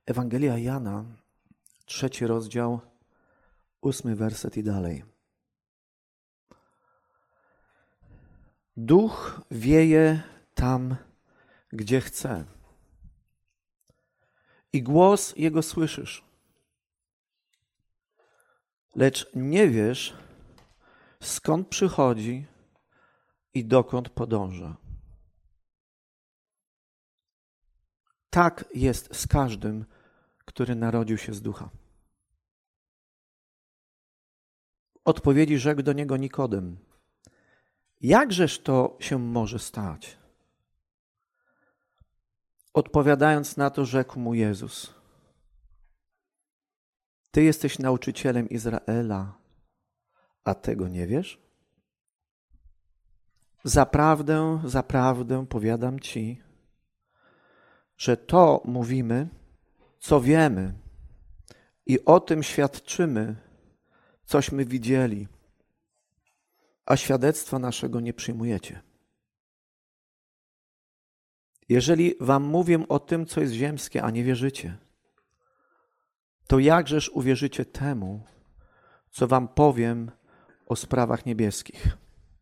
Ewangelia Jana, 3 rozdział, 8 werset i dalej. Duch wieje tam, gdzie chce. I głos Jego słyszysz. Lecz nie wiesz, skąd przychodzi i dokąd podąża. Tak jest z każdym, który narodził się z ducha. W odpowiedzi rzekł do niego Nikodem: jakżeż to się może stać? Odpowiadając na to, rzekł mu Jezus: Ty jesteś nauczycielem Izraela, a tego nie wiesz? Zaprawdę, zaprawdę powiadam ci, że to mówimy, co wiemy i o tym świadczymy, cośmy widzieli, a świadectwa naszego nie przyjmujecie. Jeżeli wam mówię o tym, co jest ziemskie, a nie wierzycie, to jakżeż uwierzycie temu, co wam powiem o sprawach niebieskich?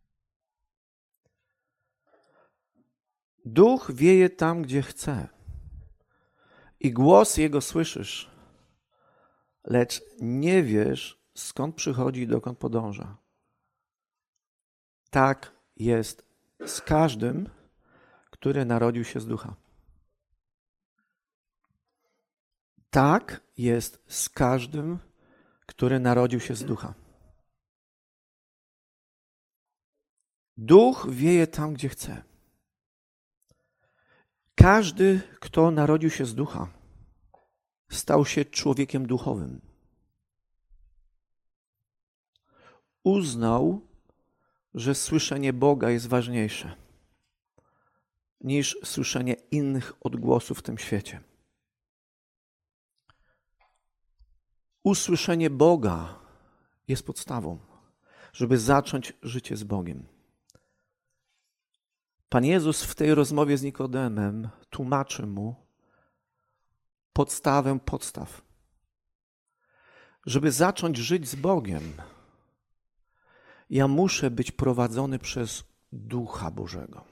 Duch wieje tam, gdzie chce i głos Jego słyszysz, lecz nie wiesz, skąd przychodzi i dokąd podąża. Tak jest z każdym, który narodził się z ducha. Tak jest z każdym, który narodził się z ducha. Duch wieje tam, gdzie chce. Każdy, kto narodził się z ducha, stał się człowiekiem duchowym. Uznał, że słyszenie Boga jest ważniejsze niż słyszenie innych odgłosów w tym świecie. Usłyszenie Boga jest podstawą, żeby zacząć życie z Bogiem. Pan Jezus w tej rozmowie z Nikodemem tłumaczy mu podstawę podstaw. Żeby zacząć żyć z Bogiem, ja muszę być prowadzony przez Ducha Bożego.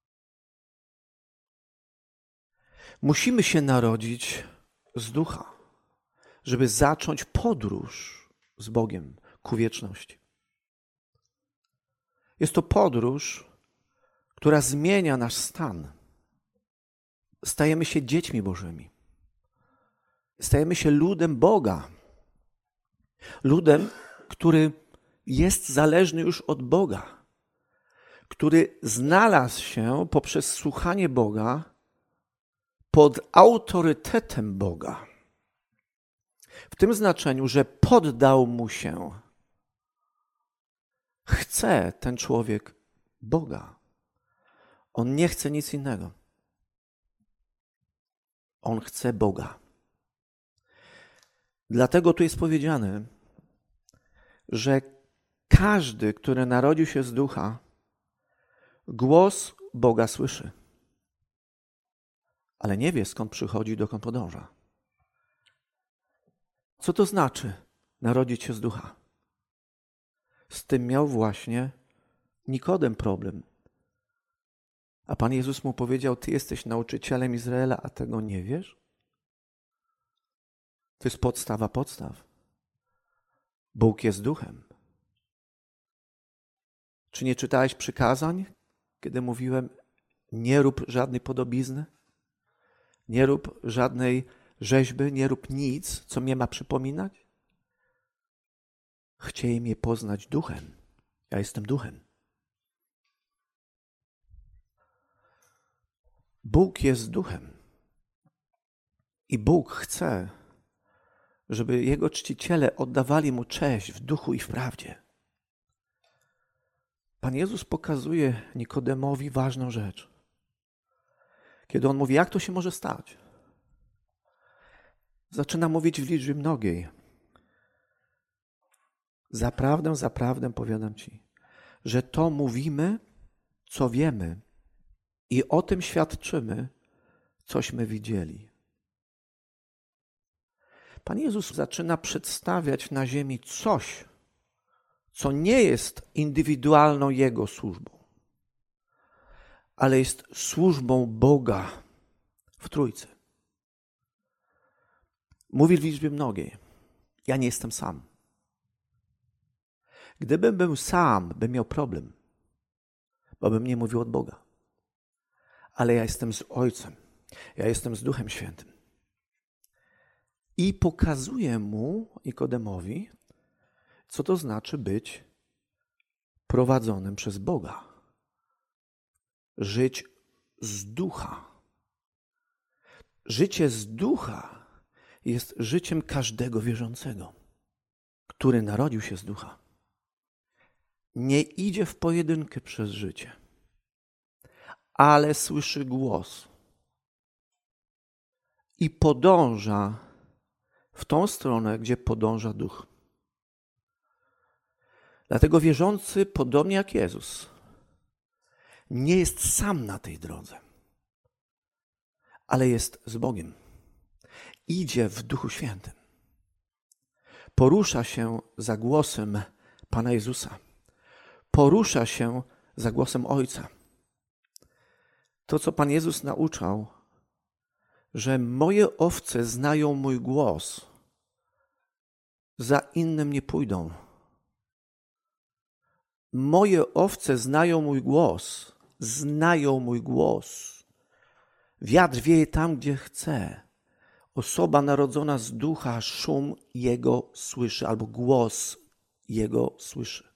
Musimy się narodzić z ducha, żeby zacząć podróż z Bogiem ku wieczności. Jest to podróż, która zmienia nasz stan. Stajemy się dziećmi Bożymi. Stajemy się ludem Boga. Ludem, który jest zależny już od Boga. Który znalazł się poprzez słuchanie Boga pod autorytetem Boga. W tym znaczeniu, że poddał mu się. Chce ten człowiek Boga. On nie chce nic innego. On chce Boga. Dlatego tu jest powiedziane, że każdy, który narodził się z ducha, głos Boga słyszy. Ale nie wie, skąd przychodzi i dokąd podąża. Co to znaczy narodzić się z ducha? Z tym miał właśnie Nikodem problem. A Pan Jezus mu powiedział: Ty jesteś nauczycielem Izraela, a tego nie wiesz? To jest podstawa podstaw. Bóg jest duchem. Czy nie czytałeś przykazań, kiedy mówiłem: nie rób żadnej podobizny, nie rób żadnej rzeźby, nie rób nic, co mnie ma przypominać? Chcieli mnie poznać duchem. Ja jestem duchem. Bóg jest duchem. I Bóg chce, żeby Jego czciciele oddawali Mu cześć w duchu i w prawdzie. Pan Jezus pokazuje Nikodemowi ważną rzecz. Kiedy on mówi, jak to się może stać? Zaczyna mówić w liczbie mnogiej. Zaprawdę, zaprawdę powiadam ci, że to mówimy, co wiemy i o tym świadczymy, cośmy widzieli. Pan Jezus zaczyna przedstawiać na ziemi coś, co nie jest indywidualną Jego służbą, ale jest służbą Boga w Trójcy. Mówi w liczbie mnogiej. Ja nie jestem sam. Gdybym był sam, bym miał problem, bo bym nie mówił od Boga. Ale ja jestem z Ojcem. Ja jestem z Duchem Świętym. I pokazuję mu, Nikodemowi, co to znaczy być prowadzonym przez Boga. Żyć z ducha. Życie z ducha jest życiem każdego wierzącego, który narodził się z ducha. Nie idzie w pojedynkę przez życie, ale słyszy głos i podąża w tą stronę, gdzie podąża duch. Dlatego wierzący, podobnie jak Jezus, nie jest sam na tej drodze, ale jest z Bogiem. Idzie w Duchu Świętym. Porusza się za głosem Pana Jezusa. Porusza się za głosem Ojca. To, co Pan Jezus nauczał, że moje owce znają mój głos, za innym nie pójdą. Moje owce znają mój głos, znają mój głos. Wiatr wieje tam, gdzie chce. Osoba narodzona z ducha szum Jego słyszy, albo głos Jego słyszy.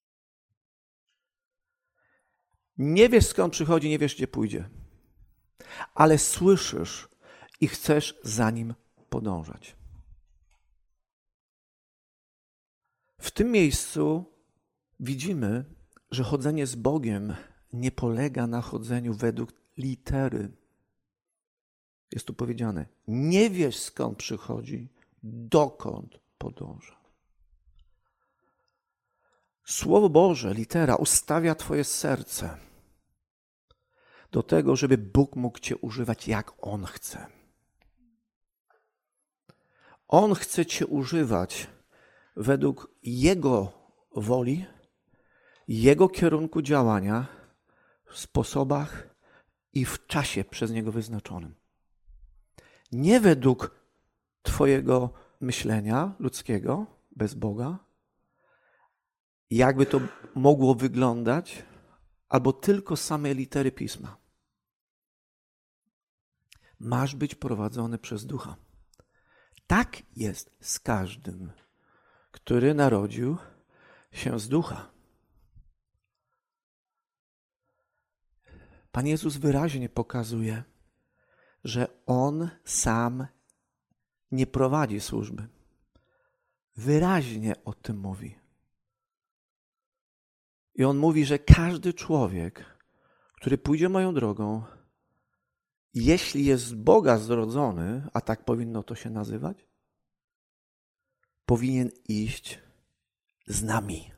Nie wiesz, skąd przychodzi, nie wiesz, gdzie pójdzie, ale słyszysz i chcesz za Nim podążać. W tym miejscu widzimy, że chodzenie z Bogiem nie polega na chodzeniu według litery. Jest tu powiedziane, nie wiesz, skąd przychodzi, dokąd podąża. Słowo Boże, litera, ustawia Twoje serce do tego, żeby Bóg mógł Cię używać, jak On chce. On chce Cię używać według Jego woli, Jego kierunku działania, w sposobach i w czasie przez Niego wyznaczonym. Nie według Twojego myślenia ludzkiego, bez Boga, jakby to mogło wyglądać, albo tylko same litery Pisma. Masz być prowadzony przez Ducha. Tak jest z każdym, który narodził się z Ducha. Pan Jezus wyraźnie pokazuje, że On sam nie prowadzi służby. Wyraźnie o tym mówi. I On mówi, że każdy człowiek, który pójdzie moją drogą, jeśli jest z Boga zrodzony, a tak powinno to się nazywać, powinien iść z nami.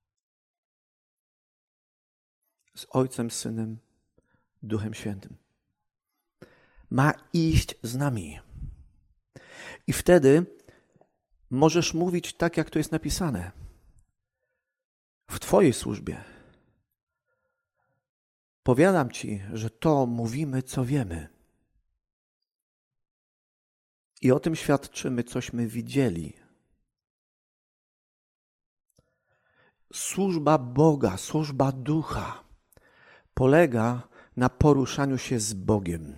Z Ojcem, Synem, Duchem Świętym. Ma iść z nami. I wtedy możesz mówić tak, jak to jest napisane. W Twojej służbie. Powiadam Ci, że to mówimy, co wiemy. I o tym świadczymy, cośmy widzieli. Służba Boga, służba Ducha polega na poruszaniu się z Bogiem.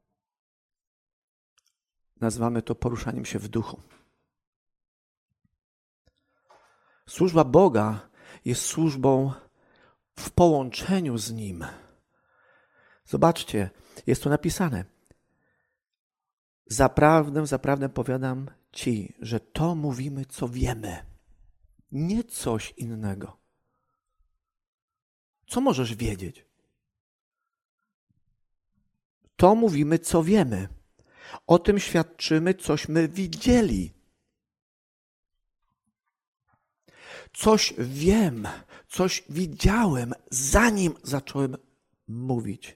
Nazywamy to poruszaniem się w duchu. Służba Boga jest służbą w połączeniu z Nim. Zobaczcie, jest tu napisane. Zaprawdę powiadam Ci, że to mówimy, co wiemy. Nie coś innego. Co możesz wiedzieć? To mówimy, co wiemy. O tym świadczymy, cośmy widzieli. Coś wiem, coś widziałem, zanim zacząłem mówić,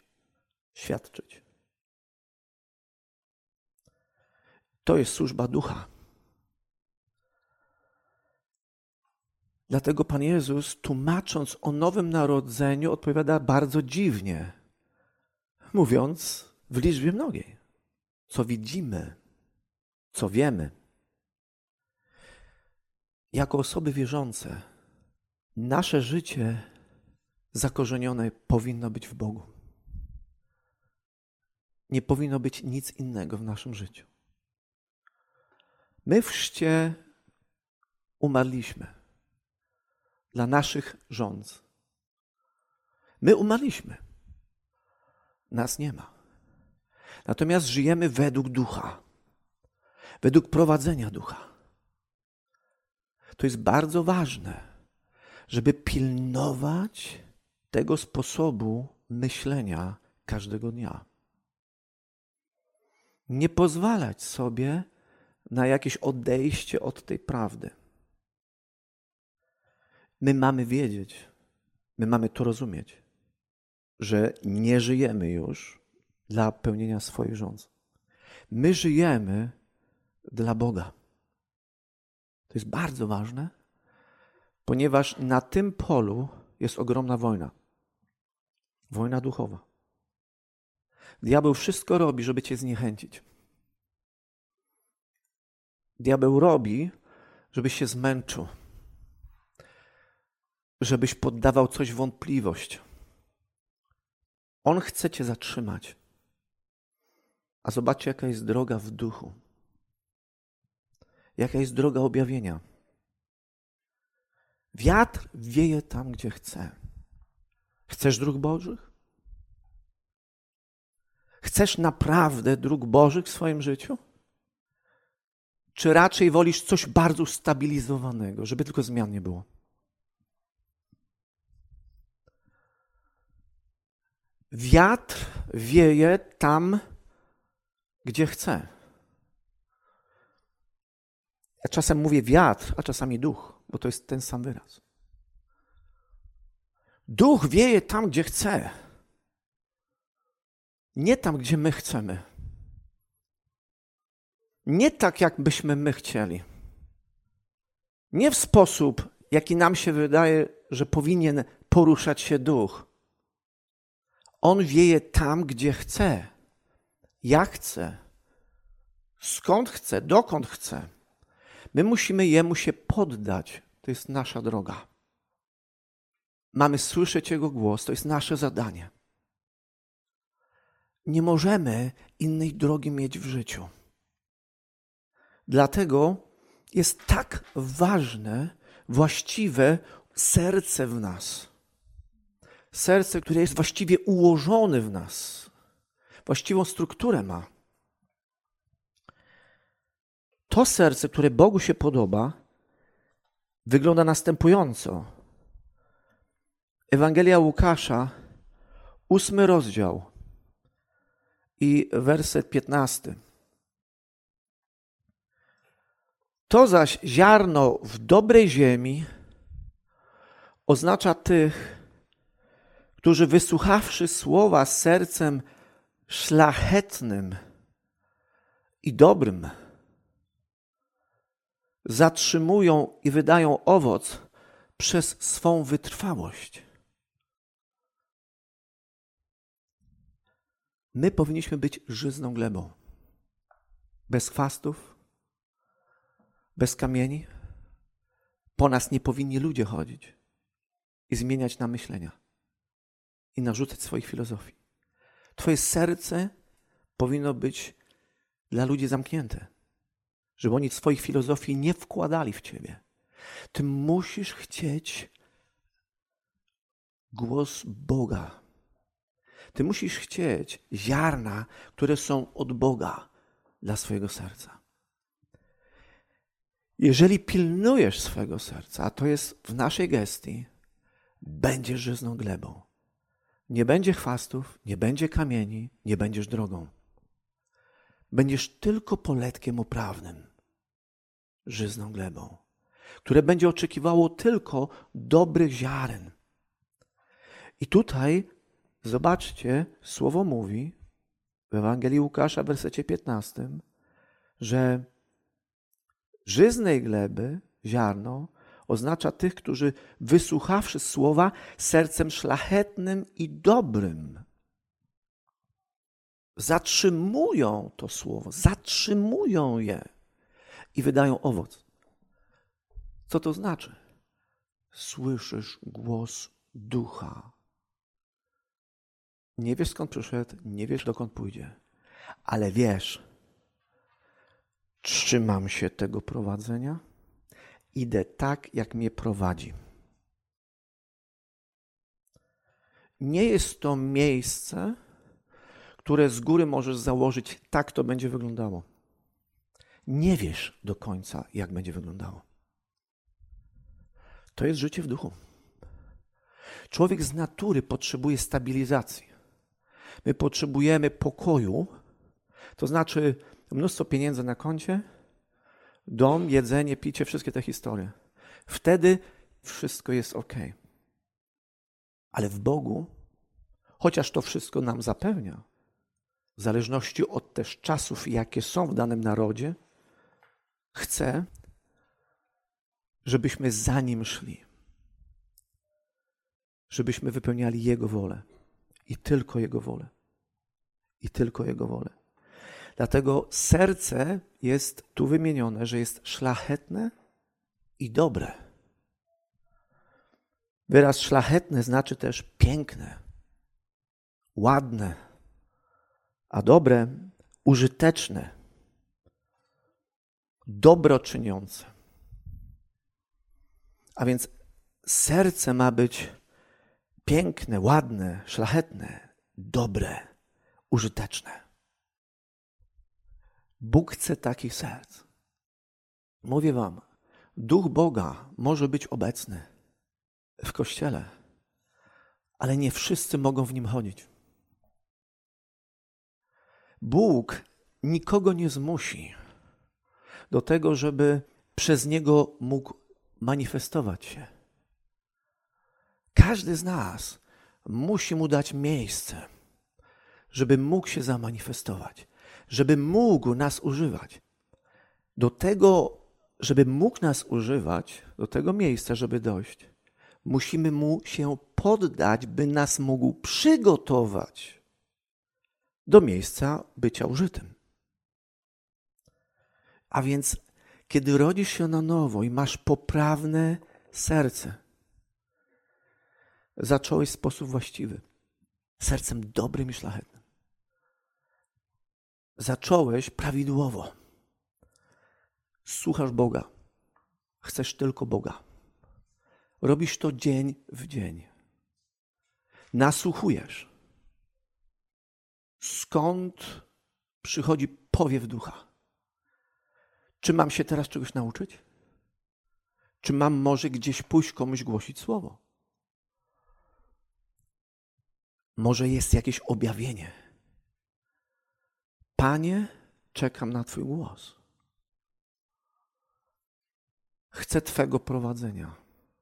świadczyć. To jest służba Ducha. Dlatego Pan Jezus, tłumacząc o nowym narodzeniu, odpowiada bardzo dziwnie, mówiąc w liczbie mnogiej, co widzimy, co wiemy. Jako osoby wierzące, nasze życie zakorzenione powinno być w Bogu. Nie powinno być nic innego w naszym życiu. My w chrzcie umarliśmy dla naszych rządz. My umarliśmy. Nas nie ma. Natomiast żyjemy według Ducha. Według prowadzenia Ducha. To jest bardzo ważne, żeby pilnować tego sposobu myślenia każdego dnia. Nie pozwalać sobie na jakieś odejście od tej prawdy. My mamy wiedzieć, my mamy to rozumieć, że nie żyjemy już dla pełnienia swoich rządz. My żyjemy dla Boga. To jest bardzo ważne, ponieważ na tym polu jest ogromna wojna. Wojna duchowa. Diabeł wszystko robi, żeby cię zniechęcić. Diabeł robi, żebyś się zmęczył. Żebyś poddawał coś w wątpliwość. On chce cię zatrzymać. A zobaczcie, jaka jest droga w duchu. Jaka jest droga objawienia. Wiatr wieje tam, gdzie chce. Chcesz dróg Bożych? Chcesz naprawdę dróg Bożych w swoim życiu? Czy raczej wolisz coś bardzo ustabilizowanego, żeby tylko zmian nie było? Wiatr wieje tam, gdzie chce. Ja czasem mówię wiatr, a czasami duch, bo to jest ten sam wyraz. Duch wieje tam, gdzie chce. Nie tam, gdzie my chcemy. Nie tak, jak byśmy my chcieli. Nie w sposób, jaki nam się wydaje, że powinien poruszać się duch. On wieje tam, gdzie chce. Jak chce. Skąd chce, dokąd chce. My musimy Jemu się poddać. To jest nasza droga. Mamy słyszeć Jego głos. To jest nasze zadanie. Nie możemy innej drogi mieć w życiu. Dlatego jest tak ważne, właściwe serce w nas. Serce, które jest właściwie ułożone w nas. Właściwą strukturę ma. To serce, które Bogu się podoba, wygląda następująco. Ewangelia Łukasza, 8 rozdział i werset 15. To zaś ziarno w dobrej ziemi oznacza tych, którzy wysłuchawszy słowa z sercem szlachetnym i dobrym, zatrzymują i wydają owoc przez swą wytrwałość. My powinniśmy być żyzną glebą. Bez chwastów, bez kamieni. Po nas nie powinni ludzie chodzić i zmieniać nam myślenia i narzucać swoich filozofii. Twoje serce powinno być dla ludzi zamknięte, żeby oni swoich filozofii nie wkładali w ciebie. Ty musisz chcieć głos Boga. Ty musisz chcieć ziarna, które są od Boga dla swojego serca. Jeżeli pilnujesz swojego serca, a to jest w naszej gestii, będziesz żyzną glebą. Nie będzie chwastów, nie będzie kamieni, nie będziesz drogą. Będziesz tylko poletkiem uprawnym, żyzną glebą, które będzie oczekiwało tylko dobrych ziaren. I tutaj, zobaczcie, słowo mówi w Ewangelii Łukasza w wersecie 15, że żyznej gleby, ziarno, Oznacza tych, którzy wysłuchawszy słowa sercem szlachetnym i dobrym, zatrzymują to słowo, zatrzymują je i wydają owoc. Co to znaczy? Słyszysz głos Ducha. Nie wiesz, skąd przyszedł, nie wiesz, dokąd pójdzie, ale wiesz, trzymam się tego prowadzenia, idę tak, jak mnie prowadzi. Nie jest to miejsce, które z góry możesz założyć, tak to będzie wyglądało. Nie wiesz do końca, jak będzie wyglądało. To jest życie w duchu. Człowiek z natury potrzebuje stabilizacji. My potrzebujemy pokoju, to znaczy mnóstwo pieniędzy na koncie, dom, jedzenie, picie, wszystkie te historie. Wtedy wszystko jest ok. Ale w Bogu, chociaż to wszystko nam zapewnia, w zależności od też czasów, jakie są w danym narodzie, chce, żebyśmy za Nim szli. Żebyśmy wypełniali Jego wolę. I tylko Jego wolę. I tylko Jego wolę. Dlatego serce jest tu wymienione, że jest szlachetne i dobre. Wyraz szlachetne znaczy też piękne, ładne, a dobre użyteczne, dobroczyniące. A więc serce ma być piękne, ładne, szlachetne, dobre, użyteczne. Bóg chce takich serc. Mówię wam, Duch Boga może być obecny w Kościele, ale nie wszyscy mogą w nim chodzić. Bóg nikogo nie zmusi do tego, żeby przez Niego mógł manifestować się. Każdy z nas musi Mu dać miejsce, żeby mógł się zamanifestować, żeby mógł nas używać. Do tego, żeby mógł nas używać, do tego miejsca, żeby dojść, musimy Mu się poddać, by nas mógł przygotować do miejsca bycia użytym. A więc, kiedy rodzisz się na nowo i masz poprawne serce, zacząłeś w sposób właściwy, sercem dobrym i szlachetnym. Zacząłeś prawidłowo. Słuchasz Boga. Chcesz tylko Boga. Robisz to dzień w dzień. Nasłuchujesz. Skąd przychodzi powiew ducha? Czy mam się teraz czegoś nauczyć? Czy mam może gdzieś pójść komuś głosić słowo? Może jest jakieś objawienie. Panie, czekam na Twój głos. Chcę Twego prowadzenia.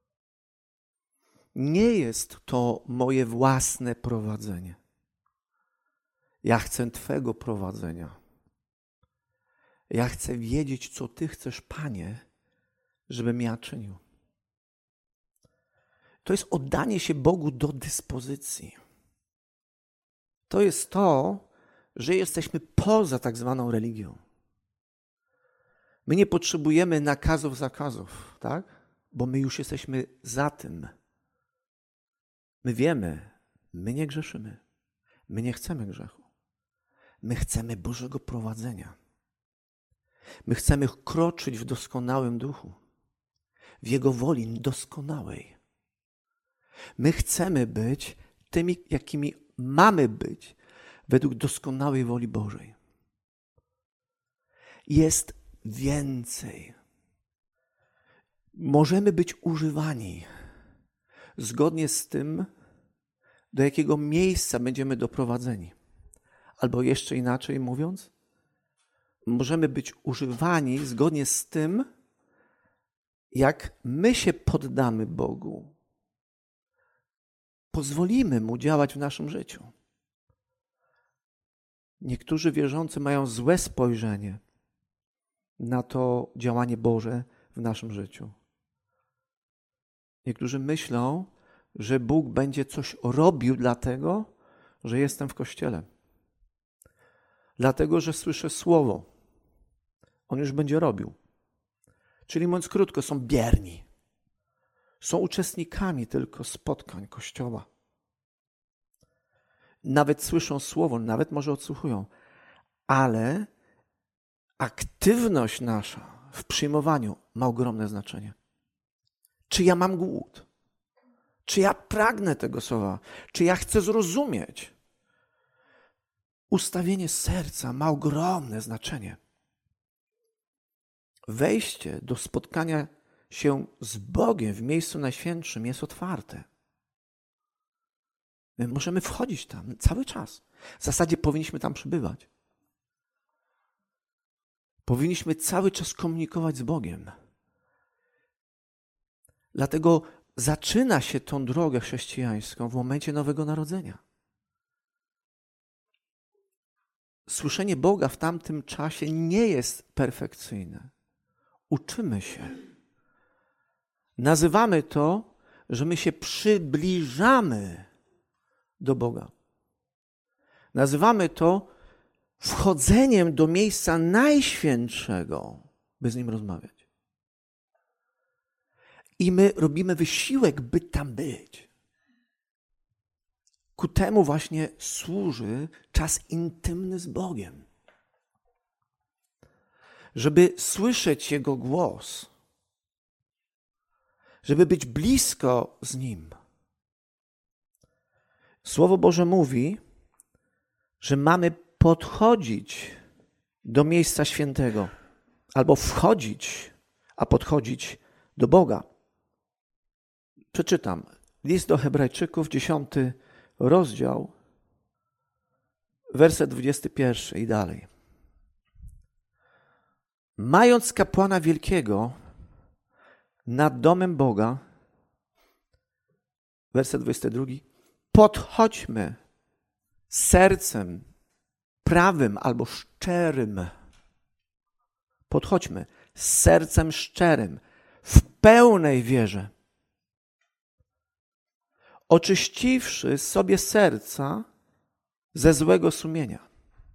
Nie jest to moje własne prowadzenie. Ja chcę Twego prowadzenia. Ja chcę wiedzieć, co Ty chcesz, Panie, żebym ja czynił. To jest oddanie się Bogu do dyspozycji. To jest to, że jesteśmy poza tak zwaną religią. My nie potrzebujemy nakazów, zakazów, tak? Bo my już jesteśmy za tym. My wiemy, my nie grzeszymy. My nie chcemy grzechu. My chcemy Bożego prowadzenia. My chcemy kroczyć w doskonałym duchu. W Jego woli doskonałej. My chcemy być tymi, jakimi mamy być według doskonałej woli Bożej. Jest więcej. Możemy być używani zgodnie z tym, do jakiego miejsca będziemy doprowadzeni. Albo jeszcze inaczej mówiąc, możemy być używani zgodnie z tym, jak my się poddamy Bogu. Pozwolimy Mu działać w naszym życiu. Niektórzy wierzący mają złe spojrzenie na to działanie Boże w naszym życiu. Niektórzy myślą, że Bóg będzie coś robił dlatego, że jestem w kościele. Dlatego, że słyszę słowo. On już będzie robił. Czyli mówiąc krótko, są bierni. Są uczestnikami tylko spotkań Kościoła. Nawet słyszą słowo, nawet może odsłuchują, ale aktywność nasza w przyjmowaniu ma ogromne znaczenie. Czy ja mam głód? Czy ja pragnę tego słowa? Czy ja chcę zrozumieć? Ustawienie serca ma ogromne znaczenie. Wejście do spotkania się z Bogiem w miejscu najświętszym jest otwarte. My możemy wchodzić tam cały czas. W zasadzie powinniśmy tam przebywać. Powinniśmy cały czas komunikować z Bogiem. Dlatego zaczyna się tą drogę chrześcijańską w momencie Nowego Narodzenia. Słyszenie Boga w tamtym czasie nie jest perfekcyjne. Uczymy się. Nazywamy to, że my się przybliżamy do Boga. Nazywamy to wchodzeniem do miejsca najświętszego, by z Nim rozmawiać. I my robimy wysiłek, by tam być. Ku temu właśnie służy czas intymny z Bogiem. Żeby słyszeć Jego głos. Żeby być blisko z Nim. Słowo Boże mówi, że mamy podchodzić do miejsca świętego. Albo wchodzić, a podchodzić do Boga. Przeczytam. List do Hebrajczyków, 10 rozdział, werset 21 i dalej. Mając kapłana wielkiego nad domem Boga, werset 22, podchodźmy sercem prawym albo szczerym. Podchodźmy z sercem szczerym, w pełnej wierze. Oczyściwszy sobie serca ze złego sumienia.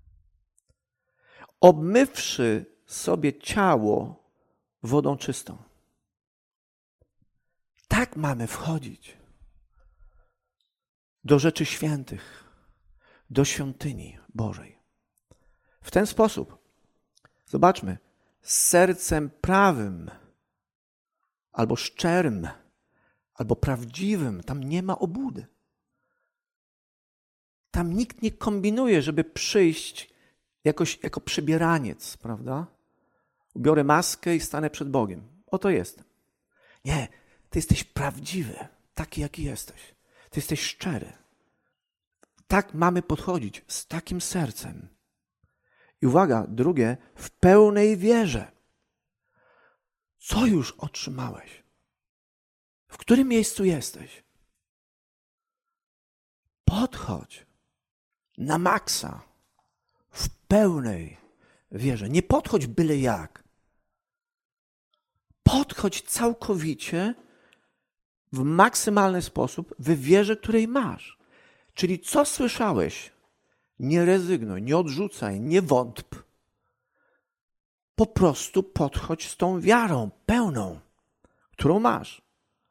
Obmywszy sobie ciało wodą czystą. Tak mamy wchodzić do rzeczy świętych, do świątyni Bożej. W ten sposób, zobaczmy, z sercem prawym, albo szczerym, albo prawdziwym, tam nie ma obłudy. Tam nikt nie kombinuje, żeby przyjść jakoś jako przebieraniec, prawda? Ubiorę maskę i stanę przed Bogiem. Oto jestem. Nie, ty jesteś prawdziwy, taki jaki jesteś. Ty jesteś szczery. Tak mamy podchodzić, z takim sercem. I uwaga, drugie, w pełnej wierze. Co już otrzymałeś? W którym miejscu jesteś? Podchodź na maksa, w pełnej wierze. Nie podchodź byle jak. Podchodź całkowicie w maksymalny sposób w wierze, której masz. Czyli co słyszałeś? Nie rezygnuj, nie odrzucaj, nie wątp. Po prostu podchodź z tą wiarą pełną, którą masz.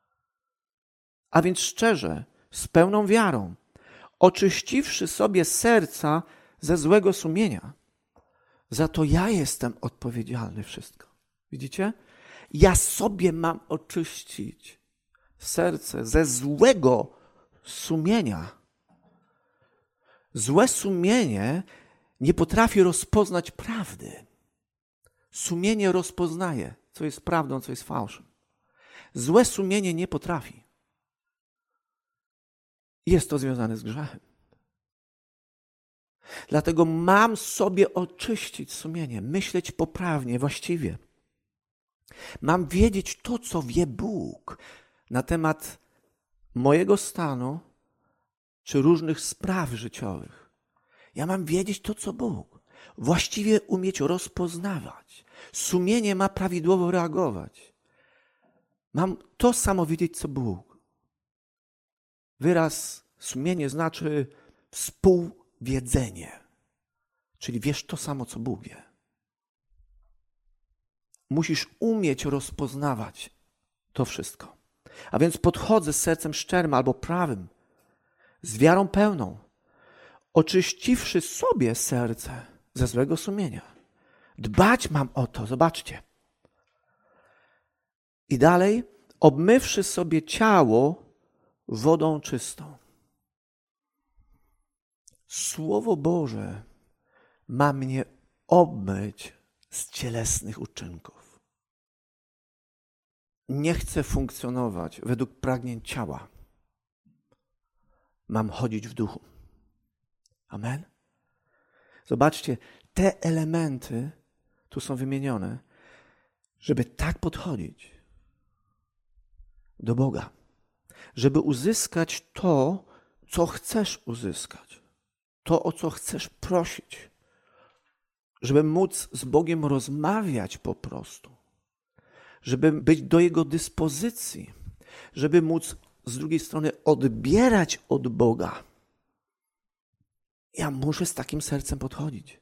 A więc szczerze, z pełną wiarą, oczyściwszy sobie serca ze złego sumienia. Za to ja jestem odpowiedzialny wszystko. Widzicie? Ja sobie mam oczyścić serce ze złego sumienia. Złe sumienie nie potrafi rozpoznać prawdy. Sumienie rozpoznaje, co jest prawdą, co jest fałszem. Złe sumienie nie potrafi. Jest to związane z grzechem. Dlatego mam sobie oczyścić sumienie, myśleć poprawnie, właściwie. Mam wiedzieć to, co wie Bóg na temat mojego stanu czy różnych spraw życiowych. Ja mam wiedzieć to, co Bóg. Właściwie umieć rozpoznawać. Sumienie ma prawidłowo reagować. Mam to samo wiedzieć, co Bóg. Wyraz sumienie znaczy współwiedzenie. Czyli wiesz to samo, co Bóg wie. Musisz umieć rozpoznawać to wszystko. A więc podchodzę z sercem szczerym albo prawym, z wiarą pełną, oczyściwszy sobie serce ze złego sumienia. Dbać mam o to, zobaczcie. I dalej, obmywszy sobie ciało wodą czystą. Słowo Boże ma mnie obmyć z cielesnych uczynków. Nie chcę funkcjonować według pragnień ciała. Mam chodzić w duchu. Amen? Zobaczcie, te elementy tu są wymienione, żeby tak podchodzić do Boga. Żeby uzyskać to, co chcesz uzyskać. To, o co chcesz prosić. Żeby móc z Bogiem rozmawiać po prostu. Żeby być do Jego dyspozycji. Żeby móc z drugiej strony odbierać od Boga. Ja muszę z takim sercem podchodzić.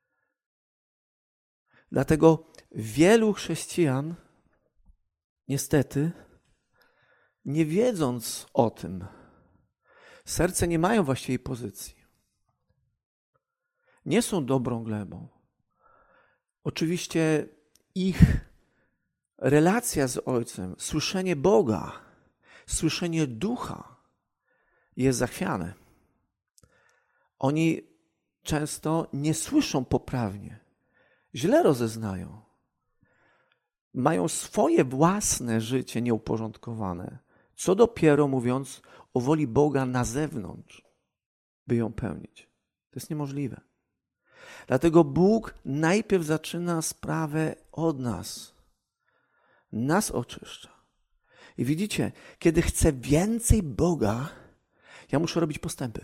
Dlatego wielu chrześcijan, niestety, nie wiedząc o tym, serce nie mają właściwej pozycji. Nie są dobrą glebą. Oczywiście ich relacja z Ojcem, słyszenie Boga, słyszenie Ducha jest zachwiane. Oni często nie słyszą poprawnie, źle rozeznają. Mają swoje własne życie nieuporządkowane. Co dopiero mówiąc o woli Boga na zewnątrz, by ją pełnić. To jest niemożliwe. Dlatego Bóg najpierw zaczyna sprawę od nas. Nas oczyszcza. I widzicie, kiedy chcę więcej Boga, ja muszę robić postępy.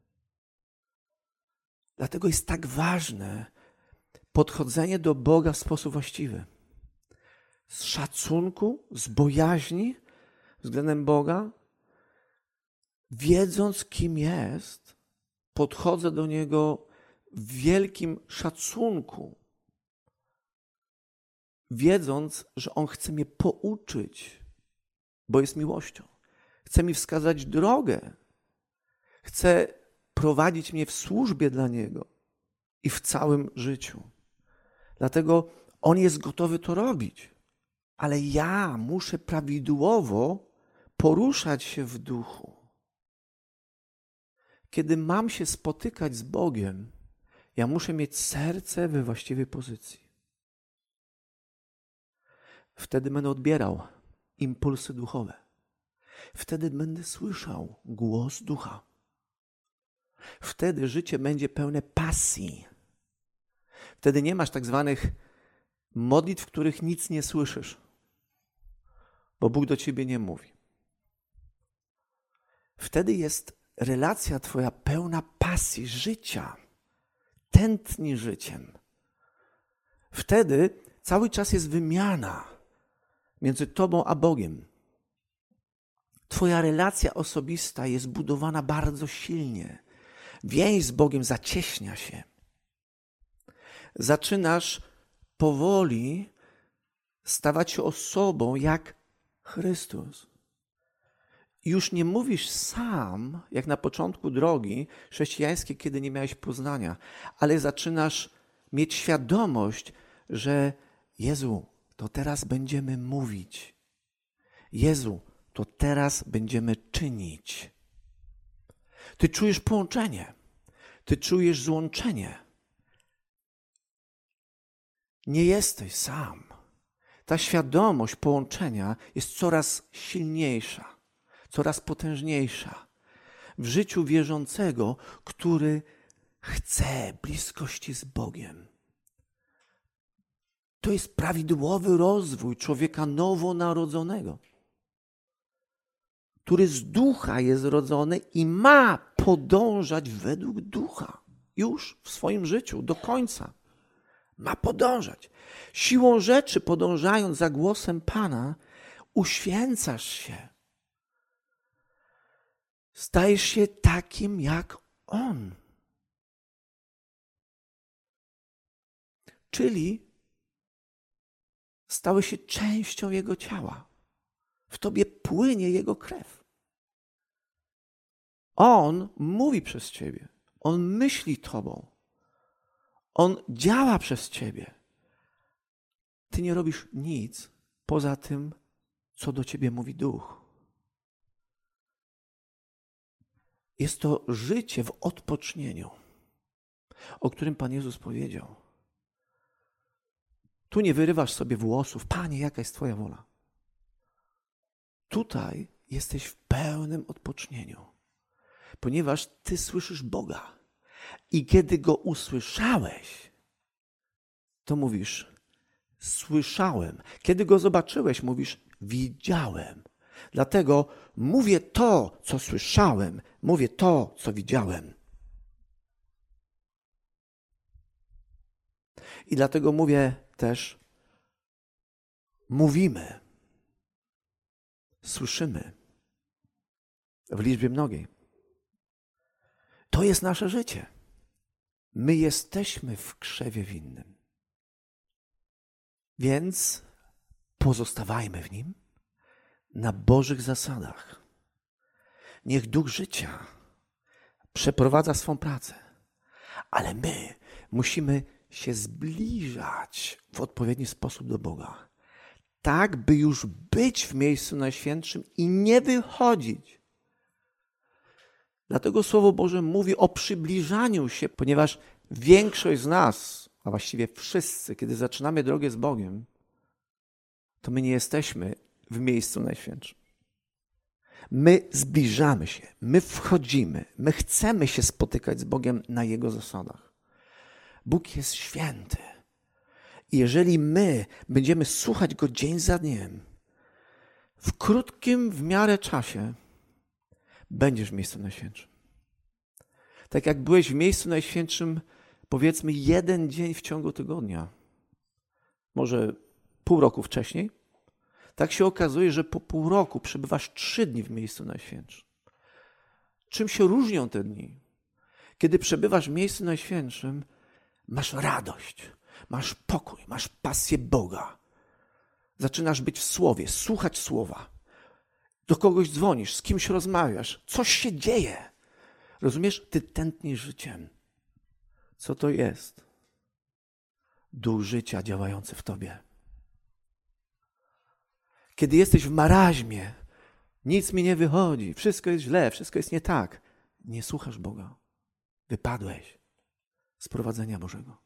Dlatego jest tak ważne podchodzenie do Boga w sposób właściwy. Z szacunku, z bojaźni względem Boga, wiedząc, kim jest, podchodzę do Niego w wielkim szacunku, wiedząc, że On chce mnie pouczyć, bo jest miłością. Chce mi wskazać drogę. Chce prowadzić mnie w służbie dla Niego i w całym życiu. Dlatego On jest gotowy to robić. Ale ja muszę prawidłowo poruszać się w duchu. Kiedy mam się spotykać z Bogiem, ja muszę mieć serce we właściwej pozycji. Wtedy będę odbierał impulsy duchowe. Wtedy będę słyszał głos ducha. Wtedy życie będzie pełne pasji. Wtedy nie masz tak zwanych modlitw, w których nic nie słyszysz, bo Bóg do ciebie nie mówi. Wtedy jest relacja twoja pełna pasji, życia. Tętni życiem. Wtedy cały czas jest wymiana między tobą a Bogiem. Twoja relacja osobista jest budowana bardzo silnie. Więź z Bogiem zacieśnia się. Zaczynasz powoli stawać się osobą jak Chrystus. Już nie mówisz sam, jak na początku drogi chrześcijańskiej, kiedy nie miałeś poznania, ale zaczynasz mieć świadomość, że Jezu, to teraz będziemy mówić. Jezu, to teraz będziemy czynić. Ty czujesz połączenie. Ty czujesz złączenie. Nie jesteś sam. Ta świadomość połączenia jest coraz silniejsza, coraz potężniejsza w życiu wierzącego, który chce bliskości z Bogiem. To jest prawidłowy rozwój człowieka nowonarodzonego, który z ducha jest rodzony i ma podążać według ducha. Już w swoim życiu, do końca. Ma podążać. Siłą rzeczy, podążając za głosem Pana, uświęcasz się. Stajesz się takim jak On. Czyli stałeś się częścią Jego ciała. W tobie płynie Jego krew. On mówi przez ciebie. On myśli tobą. On działa przez ciebie. Ty nie robisz nic poza tym, co do ciebie mówi Duch. Jest to życie w odpocznieniu, o którym Pan Jezus powiedział. Tu nie wyrywasz sobie włosów. Panie, jaka jest Twoja wola? Tutaj jesteś w pełnym odpocznieniu, ponieważ Ty słyszysz Boga. I kiedy Go usłyszałeś, to mówisz, słyszałem. Kiedy Go zobaczyłeś, mówisz, widziałem. Dlatego mówię to, co słyszałem. Mówię to, co widziałem. I dlatego mówię też, mówimy, słyszymy w liczbie mnogiej. To jest nasze życie. My jesteśmy w krzewie winnym. Więc pozostawajmy w nim na Bożych zasadach. Niech Duch życia przeprowadza swą pracę, ale my musimy się zbliżać w odpowiedni sposób do Boga. Tak, by już być w miejscu najświętszym i nie wychodzić. Dlatego Słowo Boże mówi o przybliżaniu się, ponieważ większość z nas, a właściwie wszyscy, kiedy zaczynamy drogę z Bogiem, to my nie jesteśmy w miejscu najświętszym. My zbliżamy się, my wchodzimy, my chcemy się spotykać z Bogiem na Jego zasadach. Bóg jest święty. I jeżeli my będziemy słuchać Go dzień za dniem, w krótkim w miarę czasie będziesz w miejscu najświętszym. Tak jak byłeś w miejscu najświętszym, powiedzmy, jeden dzień w ciągu tygodnia, może pół roku wcześniej, tak się okazuje, że po pół roku przebywasz 3 dni w miejscu najświętszym. Czym się różnią te dni? Kiedy przebywasz w miejscu najświętszym, masz radość, masz pokój, masz pasję Boga. Zaczynasz być w Słowie, słuchać Słowa. Do kogoś dzwonisz, z kimś rozmawiasz, coś się dzieje. Rozumiesz? Ty tętnisz życiem. Co to jest? Duch życia działający w tobie. Kiedy jesteś w maraźmie, nic mi nie wychodzi, wszystko jest źle, wszystko jest nie tak. Nie słuchasz Boga. Wypadłeś z prowadzenia Bożego.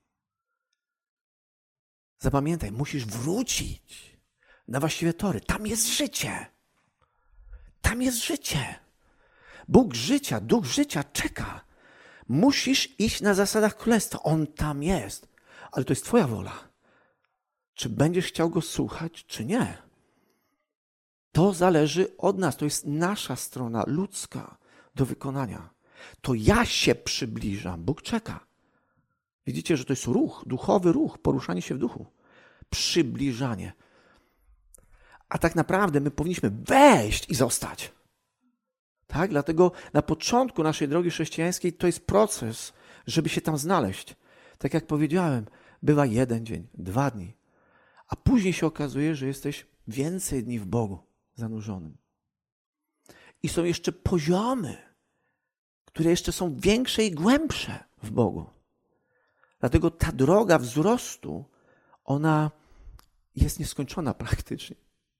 Zapamiętaj, musisz wrócić na właściwe tory. Tam jest życie. Tam jest życie. Bóg życia, Duch życia czeka. Musisz iść na zasadach Królestwa. On tam jest. Ale to jest Twoja wola. Czy będziesz chciał Go słuchać, czy nie? To zależy od nas. To jest nasza strona ludzka do wykonania. To ja się przybliżam. Bóg czeka. Widzicie, że to jest ruch, duchowy ruch, poruszanie się w duchu. Przybliżanie. A tak naprawdę my powinniśmy wejść i zostać. Tak? Dlatego na początku naszej drogi chrześcijańskiej to jest proces, żeby się tam znaleźć. Tak jak powiedziałem, bywa 1 dzień, 2 dni. A później się okazuje, że jesteś więcej dni w Bogu zanurzonym. I są jeszcze poziomy, które jeszcze są większe i głębsze w Bogu. Dlatego ta droga wzrostu, ona jest nieskończona praktycznie.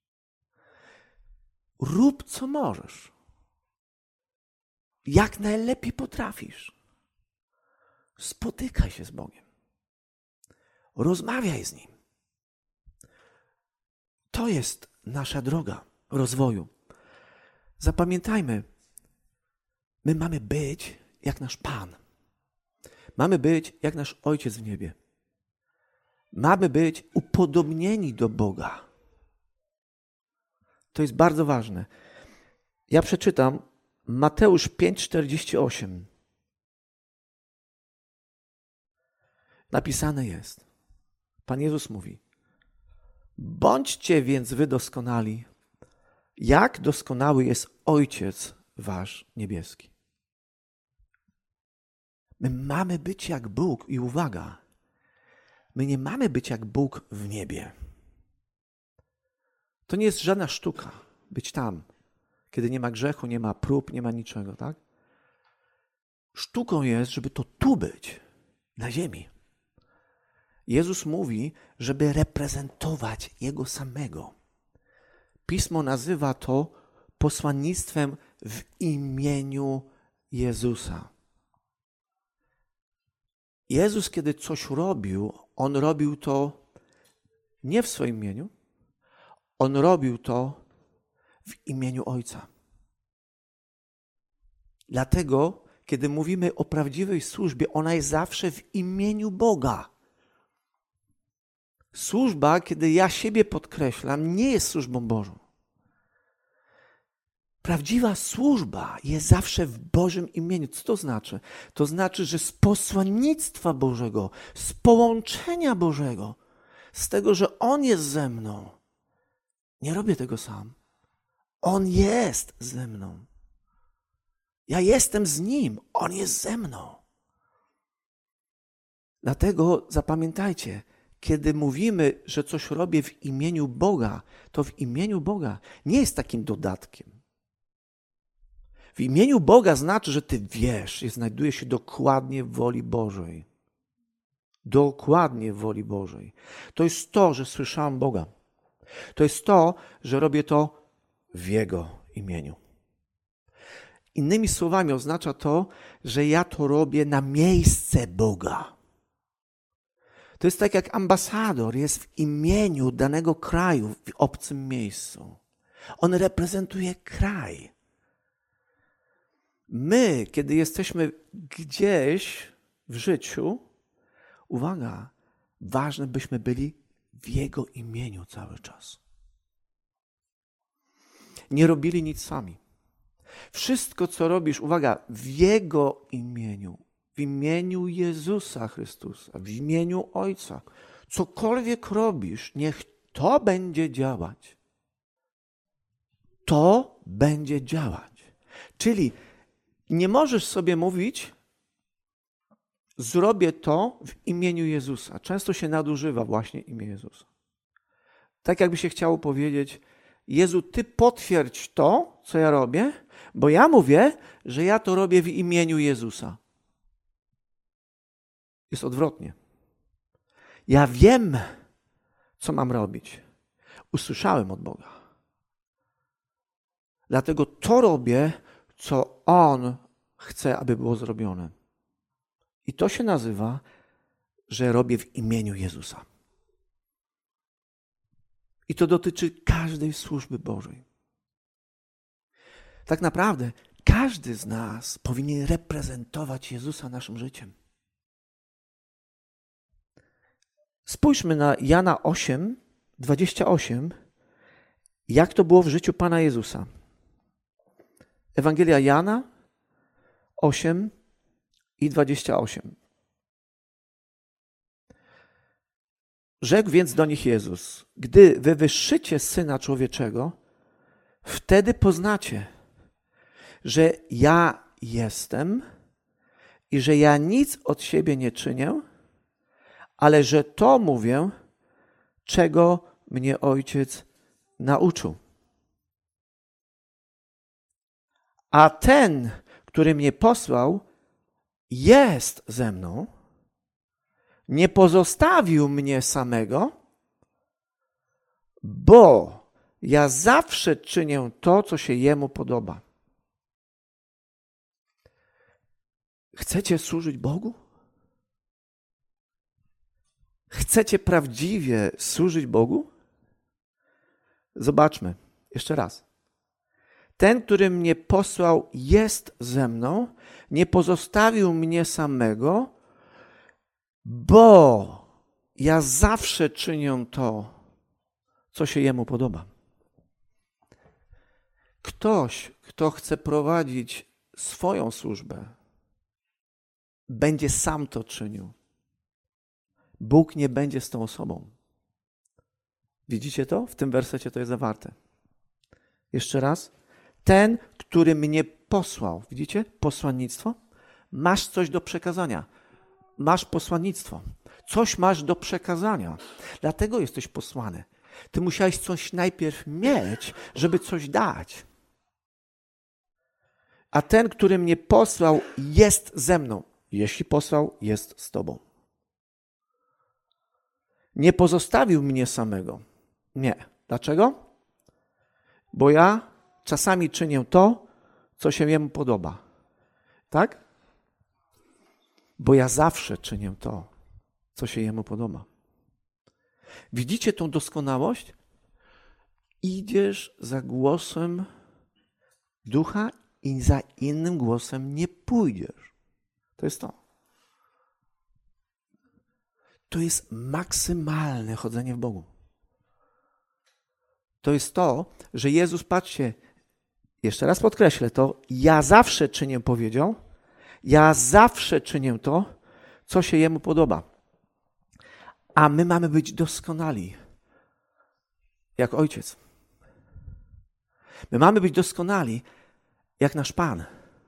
Rób co możesz. Jak najlepiej potrafisz. Spotykaj się z Bogiem. Rozmawiaj z Nim. To jest nasza droga rozwoju. Zapamiętajmy, my mamy być jak nasz Pan. Mamy być jak nasz Ojciec w niebie. Mamy być upodobnieni do Boga. To jest bardzo ważne. Ja przeczytam Mateusz 5:48. Napisane jest. Pan Jezus mówi: bądźcie więc wy doskonali, jak doskonały jest Ojciec wasz niebieski. My mamy być jak Bóg i uwaga, my nie mamy być jak Bóg w niebie. To nie jest żadna sztuka być tam, kiedy nie ma grzechu, nie ma prób, nie ma niczego, tak? Sztuką jest, żeby to tu być, na ziemi. Jezus mówi, żeby reprezentować Jego samego. Pismo nazywa to posłannictwem w imieniu Jezusa. Jezus, kiedy coś robił, On robił to nie w swoim imieniu, On robił to w imieniu Ojca. Dlatego, kiedy mówimy o prawdziwej służbie, ona jest zawsze w imieniu Boga. Służba, kiedy ja siebie podkreślam, nie jest służbą Bożą. Prawdziwa służba jest zawsze w Bożym imieniu. Co to znaczy? To znaczy, że z posłannictwa Bożego, z połączenia Bożego, z tego, że On jest ze mną. Nie robię tego sam. On jest ze mną. Ja jestem z Nim. On jest ze mną. Dlatego zapamiętajcie, kiedy mówimy, że coś robię w imieniu Boga, to w imieniu Boga nie jest takim dodatkiem. W imieniu Boga znaczy, że ty wiesz i znajdujesz się dokładnie w woli Bożej. Dokładnie w woli Bożej. To jest to, że słyszałem Boga. To jest to, że robię to w Jego imieniu. Innymi słowami oznacza to, że ja to robię na miejsce Boga. To jest tak jak ambasador jest w imieniu danego kraju w obcym miejscu. On reprezentuje kraj. My, kiedy jesteśmy gdzieś w życiu, uwaga, ważne byśmy byli w Jego imieniu cały czas. Nie robili nic sami. Wszystko, co robisz, uwaga, w Jego imieniu, w imieniu Jezusa Chrystusa, w imieniu Ojca. Cokolwiek robisz, niech to będzie działać. To będzie działać. Czyli nie możesz sobie mówić, zrobię to w imieniu Jezusa. Często się nadużywa właśnie imię Jezusa. Tak jakby się chciało powiedzieć, Jezu, Ty potwierdź to, co ja robię, bo ja mówię, że ja to robię w imieniu Jezusa. Jest odwrotnie. Ja wiem, co mam robić. Usłyszałem od Boga. Dlatego to robię, co On chce, aby było zrobione. I to się nazywa, że robię w imieniu Jezusa. I to dotyczy każdej służby Bożej. Tak naprawdę każdy z nas powinien reprezentować Jezusa naszym życiem. Spójrzmy na Jana 8, 28, jak to było w życiu Pana Jezusa. Ewangelia Jana 8 i 28. Rzekł więc do nich Jezus, gdy wywyższycie Syna Człowieczego, wtedy poznacie, że ja jestem i że ja nic od siebie nie czynię, ale że to mówię, czego mnie Ojciec nauczył. A ten, który mnie posłał, jest ze mną, nie pozostawił mnie samego, bo ja zawsze czynię to, co się Jemu podoba. Chcecie służyć Bogu? Chcecie prawdziwie służyć Bogu? Zobaczmy jeszcze raz. Ten, który mnie posłał, jest ze mną, nie pozostawił mnie samego, bo ja zawsze czynię to, co się Jemu podoba. Ktoś, kto chce prowadzić swoją służbę, będzie sam to czynił. Bóg nie będzie z tą osobą. Widzicie to? W tym wersecie to jest zawarte. Jeszcze raz. Ten, który mnie posłał. Widzicie? Posłannictwo. Masz coś do przekazania. Masz posłannictwo. Coś masz do przekazania. Dlatego jesteś posłany. Ty musiałeś coś najpierw mieć, żeby coś dać. A ten, który mnie posłał, jest ze mną. Jeśli posłał, jest z tobą. Nie pozostawił mnie samego. Nie. Dlaczego? Bo ja czasami czynię to, co się jemu podoba. Tak? Bo ja zawsze czynię to, co się jemu podoba. Widzicie tą doskonałość? Idziesz za głosem Ducha i za innym głosem nie pójdziesz. To jest to. To jest maksymalne chodzenie w Bogu. To jest to, że Jezus, patrzcie, jeszcze raz podkreślę to, ja zawsze czynię, powiedział, ja zawsze czynię to, co się Jemu podoba. A my mamy być doskonali, jak Ojciec. My mamy być doskonali, jak nasz Pan.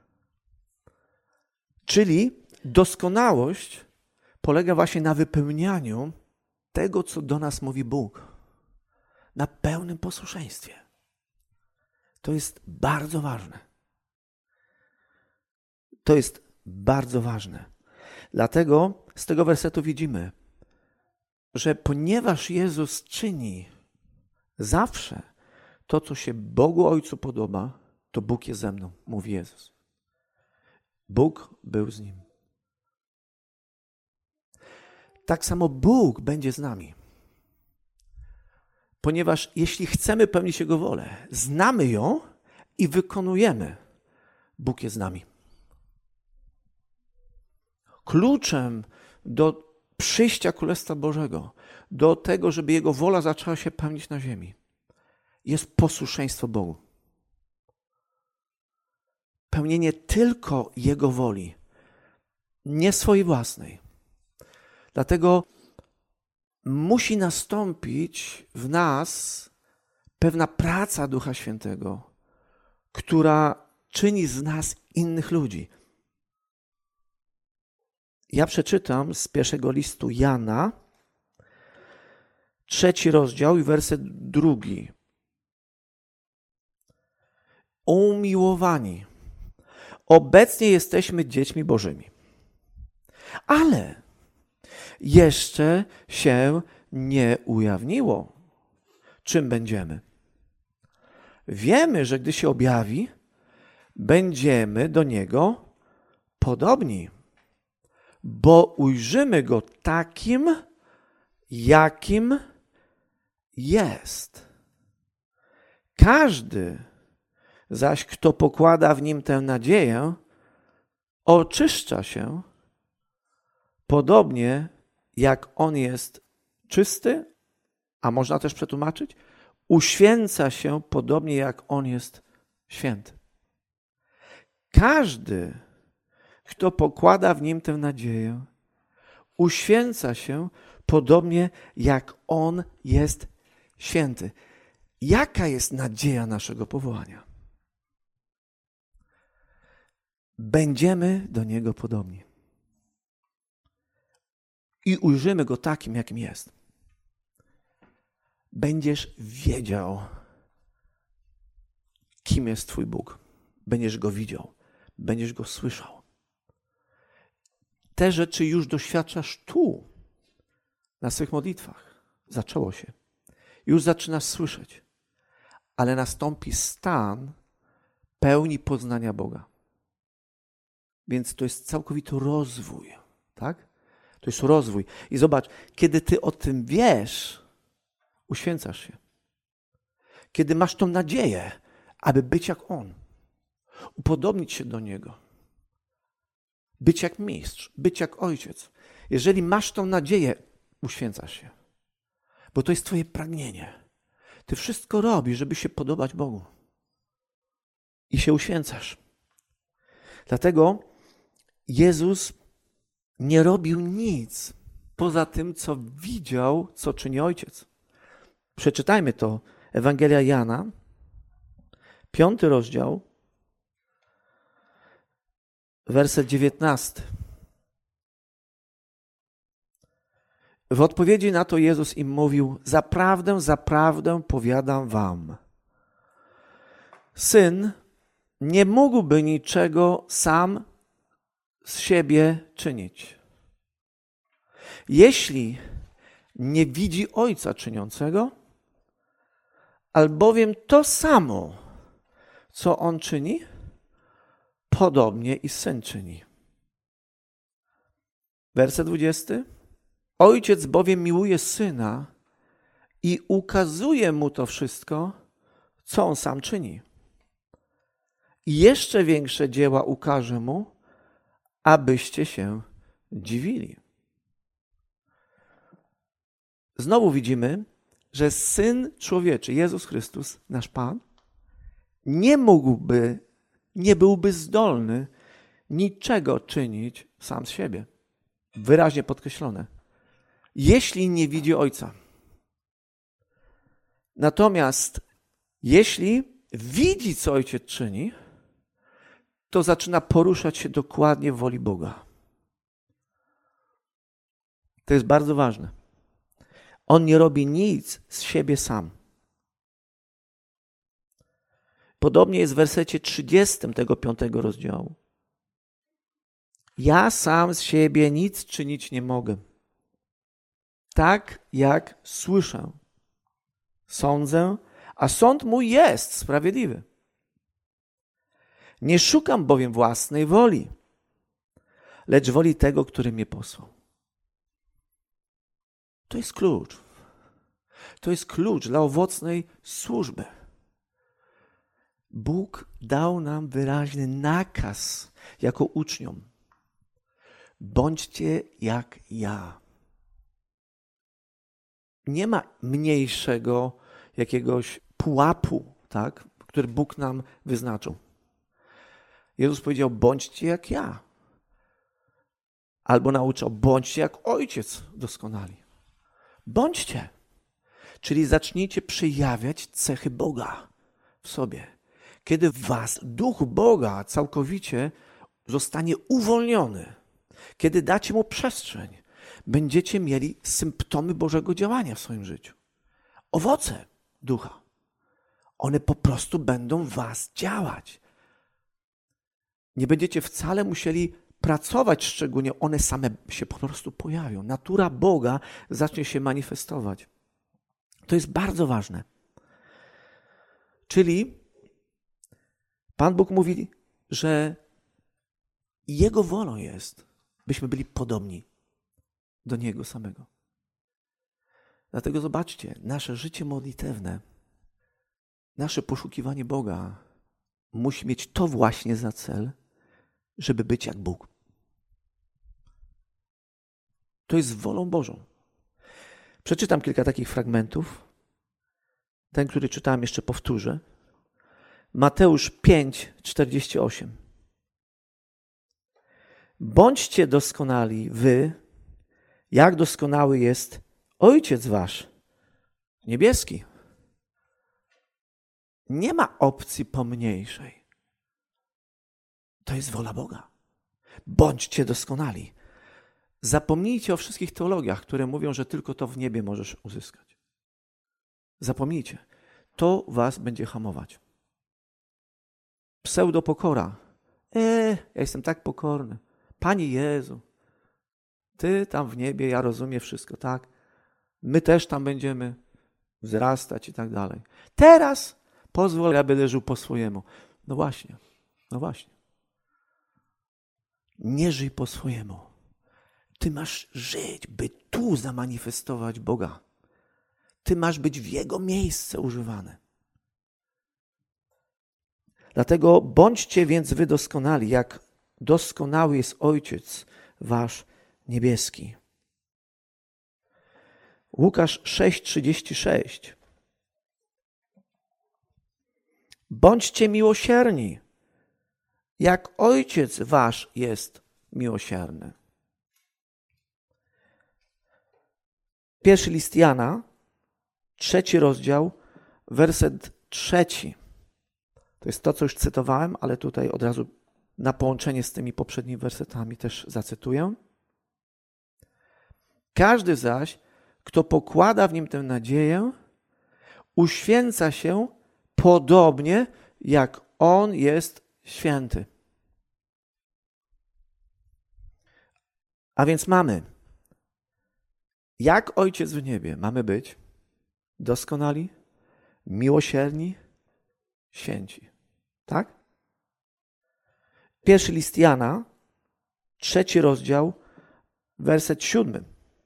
Czyli doskonałość polega właśnie na wypełnianiu tego, co do nas mówi Bóg. Na pełnym posłuszeństwie. To jest bardzo ważne. To jest bardzo ważne. Dlatego z tego wersetu widzimy, że ponieważ Jezus czyni zawsze to, co się Bogu Ojcu podoba, to Bóg jest ze mną, mówi Jezus. Bóg był z Nim. Tak samo Bóg będzie z nami. Ponieważ jeśli chcemy pełnić Jego wolę, znamy ją i wykonujemy, Bóg jest z nami. Kluczem do przyjścia Królestwa Bożego, do tego, żeby Jego wola zaczęła się pełnić na ziemi, jest posłuszeństwo Bogu. Pełnienie tylko Jego woli, nie swojej własnej. Dlatego musi nastąpić w nas pewna praca Ducha Świętego, która czyni z nas innych ludzi. Ja przeczytam z pierwszego listu Jana, 3 rozdział i werset 2. Umiłowani, obecnie jesteśmy dziećmi Bożymi, ale jeszcze się nie ujawniło, czym będziemy. Wiemy, że gdy się objawi, będziemy do Niego podobni, bo ujrzymy Go takim, jakim jest. Każdy zaś, kto pokłada w Nim tę nadzieję, oczyszcza się podobnie, jak On jest czysty, a można też przetłumaczyć, uświęca się podobnie, jak On jest święty. Każdy, kto pokłada w Nim tę nadzieję, uświęca się podobnie, jak On jest święty. Jaka jest nadzieja naszego powołania? Będziemy do Niego podobni. I ujrzymy Go takim, jakim jest. Będziesz wiedział, kim jest Twój Bóg. Będziesz Go widział. Będziesz Go słyszał. Te rzeczy już doświadczasz tu, na swych modlitwach. Zaczęło się. Już zaczynasz słyszeć. Ale nastąpi stan pełni poznania Boga. Więc to jest całkowity rozwój. Tak? To jest rozwój. I zobacz, kiedy ty o tym wiesz, uświęcasz się. Kiedy masz tą nadzieję, aby być jak On. Upodobnić się do Niego. Być jak mistrz, być jak ojciec. Jeżeli masz tą nadzieję, uświęcasz się. Bo to jest twoje pragnienie. Ty wszystko robisz, żeby się podobać Bogu. I się uświęcasz. Dlatego Jezus nie robił nic poza tym, co widział, co czyni Ojciec. Przeczytajmy to. Ewangelia Jana, 5 rozdział, werset 19. W odpowiedzi na to Jezus im mówił: zaprawdę, zaprawdę powiadam wam, Syn nie mógłby niczego sam z siebie czynić, jeśli nie widzi Ojca czyniącego, albowiem to samo, co On czyni, podobnie i Syn czyni. Werset 20. Ojciec bowiem miłuje Syna i ukazuje Mu to wszystko, co On sam czyni. I jeszcze większe dzieła ukaże Mu, abyście się dziwili. Znowu widzimy, że Syn Człowieczy, Jezus Chrystus, nasz Pan, nie byłby zdolny niczego czynić sam z siebie. Wyraźnie podkreślone. Jeśli nie widzi Ojca. Natomiast jeśli widzi, co Ojciec czyni, to zaczyna poruszać się dokładnie w woli Boga. To jest bardzo ważne. On nie robi nic z siebie sam. Podobnie jest w wersecie 30 tego 5 rozdziału. Ja sam z siebie nic czynić nie mogę. Tak jak słyszę, sądzę, a sąd mój jest sprawiedliwy. Nie szukam bowiem własnej woli, lecz woli tego, który mnie posłał. To jest klucz. To jest klucz dla owocnej służby. Bóg dał nam wyraźny nakaz jako uczniom. Bądźcie jak ja. Nie ma mniejszego jakiegoś pułapu, tak, który Bóg nam wyznaczył. Jezus powiedział: bądźcie jak ja. Albo nauczał: bądźcie jak Ojciec doskonali. Bądźcie. Czyli zacznijcie przejawiać cechy Boga w sobie. Kiedy w was Duch Boga całkowicie zostanie uwolniony, kiedy dacie Mu przestrzeń, będziecie mieli symptomy Bożego działania w swoim życiu. Owoce Ducha. One po prostu będą w was działać. Nie będziecie wcale musieli pracować szczególnie, one same się po prostu pojawią. Natura Boga zacznie się manifestować. To jest bardzo ważne. Czyli Pan Bóg mówi, że Jego wolą jest, byśmy byli podobni do Niego samego. Dlatego zobaczcie, nasze życie modlitewne, nasze poszukiwanie Boga musi mieć to właśnie za cel, żeby być jak Bóg. To jest wolą Bożą. Przeczytam kilka takich fragmentów. Ten, który czytałem, jeszcze powtórzę. Mateusz 5:48. Bądźcie doskonali wy, jak doskonały jest Ojciec wasz niebieski. Nie ma opcji pomniejszej. To jest wola Boga. Bądźcie doskonali. Zapomnijcie o wszystkich teologiach, które mówią, że tylko to w niebie możesz uzyskać. Zapomnijcie. To was będzie hamować. Pseudopokora. Ja jestem tak pokorny. Panie Jezu, Ty tam w niebie, ja rozumiem wszystko, tak? My też tam będziemy wzrastać i tak dalej. Teraz pozwól, ja będę żył po swojemu. No właśnie. Nie żyj po swojemu. Ty masz żyć, by tu zamanifestować Boga. Ty masz być w Jego miejsce używany. Dlatego bądźcie więc wy doskonali, jak doskonały jest Ojciec wasz niebieski. Łukasz 6:36. Bądźcie miłosierni, jak Ojciec wasz jest miłosierny. Pierwszy list Jana, 3 rozdział, werset 3. To jest to, co już cytowałem, ale tutaj od razu na połączenie z tymi poprzednimi wersetami też zacytuję. Każdy zaś, kto pokłada w nim tę nadzieję, uświęca się podobnie, jak On jest święty. A więc mamy, jak Ojciec w niebie mamy być doskonali, miłosierni, święci. Tak? 1 list Jana, 3 rozdział, werset 7.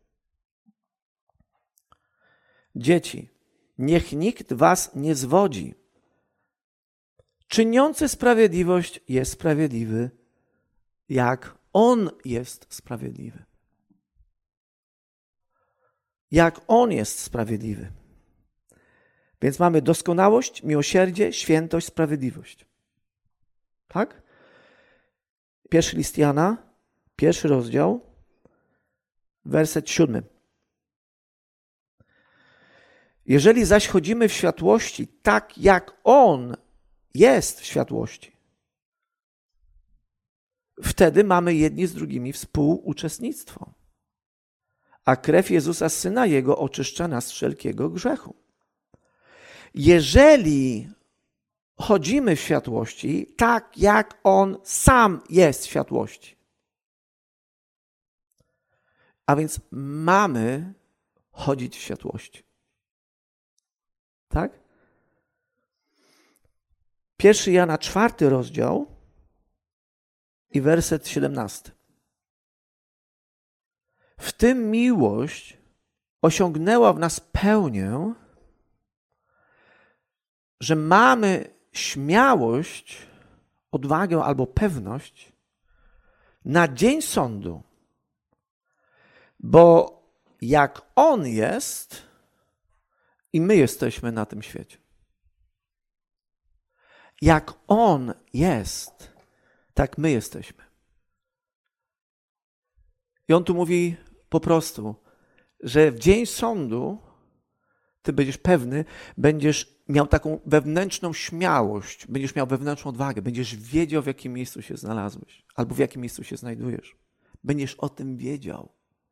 Dzieci, niech nikt was nie zwodzi. Czyniący sprawiedliwość jest sprawiedliwy, jak On jest sprawiedliwy. Jak On jest sprawiedliwy. Więc mamy doskonałość, miłosierdzie, świętość, sprawiedliwość. Tak? 1 list Jana, 1 rozdział, werset 7. Jeżeli zaś chodzimy w światłości, tak jak On jest w światłości, wtedy mamy jedni z drugimi współuczestnictwo. A krew Jezusa, Syna Jego, oczyszcza nas z wszelkiego grzechu. Jeżeli chodzimy w światłości, tak jak On sam jest w światłości. A więc mamy chodzić w światłości. Tak? 1 Jana 4 rozdział i werset 17. W tym miłość osiągnęła w nas pełnię, że mamy śmiałość, odwagę albo pewność na dzień sądu. Bo jak On jest i my jesteśmy na tym świecie. Jak On jest, tak my jesteśmy. I On tu mówi po prostu, że w dzień sądu ty będziesz pewny, będziesz miał taką wewnętrzną śmiałość, będziesz miał wewnętrzną odwagę, będziesz wiedział, w jakim miejscu się znalazłeś, albo w jakim miejscu się znajdujesz. Będziesz o tym wiedział,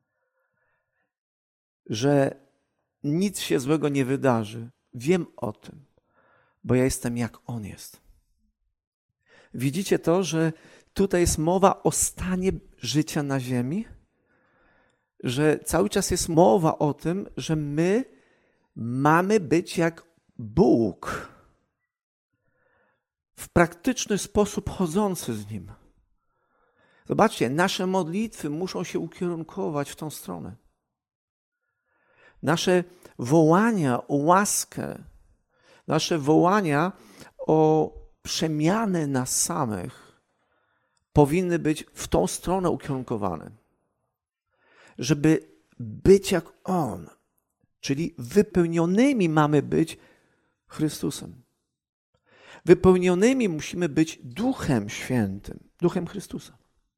że nic się złego nie wydarzy. Wiem o tym, bo ja jestem jak On jest. Widzicie to, że tutaj jest mowa o stanie życia na ziemi? Że cały czas jest mowa o tym, że my mamy być jak Bóg. W praktyczny sposób chodzący z Nim. Zobaczcie, nasze modlitwy muszą się ukierunkować w tą stronę. Nasze wołania o łaskę, nasze wołania o przemianę nas samych powinny być w tą stronę ukierunkowane. Żeby być jak On, czyli wypełnionymi mamy być Chrystusem. Wypełnionymi musimy być Duchem Świętym, Duchem Chrystusa.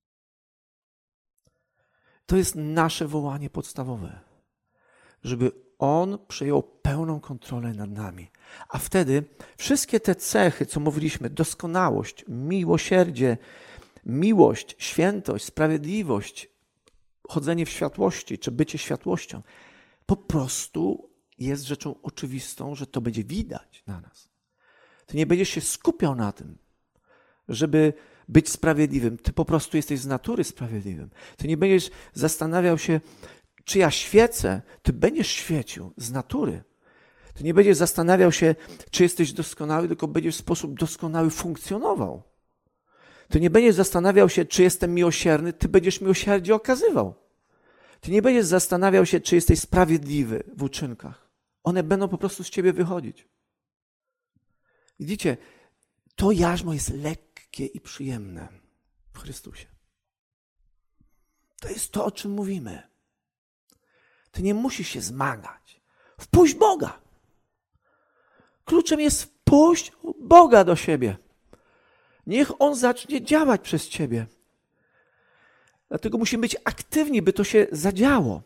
To jest nasze wołanie podstawowe, żeby On przejął pełną kontrolę nad nami. A wtedy wszystkie te cechy, co mówiliśmy, doskonałość, miłosierdzie, miłość, świętość, sprawiedliwość, chodzenie w światłości, czy bycie światłością, po prostu jest rzeczą oczywistą, że to będzie widać na nas. Ty nie będziesz się skupiał na tym, żeby być sprawiedliwym. Ty po prostu jesteś z natury sprawiedliwym. Ty nie będziesz zastanawiał się, czy ja świecę. Ty będziesz świecił z natury. Ty nie będziesz zastanawiał się, czy jesteś doskonały, tylko będziesz w sposób doskonały funkcjonował. Ty nie będziesz zastanawiał się, czy jestem miłosierny, ty będziesz miłosierdzie okazywał. Ty nie będziesz zastanawiał się, czy jesteś sprawiedliwy w uczynkach. One będą po prostu z ciebie wychodzić. Widzicie, to jarzmo jest lekkie i przyjemne w Chrystusie. To jest to, o czym mówimy. Ty nie musisz się zmagać. Wpuść Boga. Kluczem jest wpuść Boga do siebie. Niech On zacznie działać przez ciebie. Dlatego musimy być aktywni, by to się zadziało.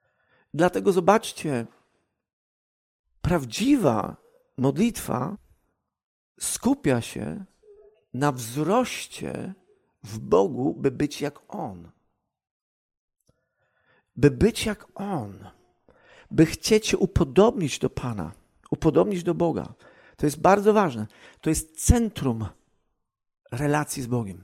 Dlatego zobaczcie, prawdziwa modlitwa skupia się na wzroście w Bogu, by być jak On. By być jak On. By chcieć się upodobnić do Pana, upodobnić do Boga. To jest bardzo ważne. To jest centrum relacji z Bogiem.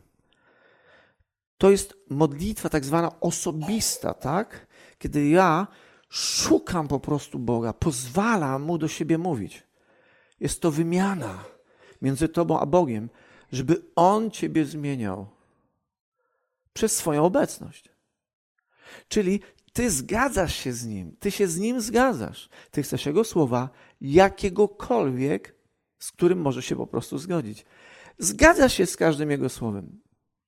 To jest modlitwa tak zwana osobista, tak? Kiedy ja szukam po prostu Boga, pozwalam Mu do siebie mówić. Jest to wymiana między Tobą a Bogiem, żeby On Ciebie zmieniał przez swoją obecność. Czyli Ty zgadzasz się z Nim, Ty się z Nim zgadzasz. Ty chcesz Jego słowa, jakiegokolwiek, z którym możesz się po prostu zgodzić. Zgadzasz się z każdym Jego słowem.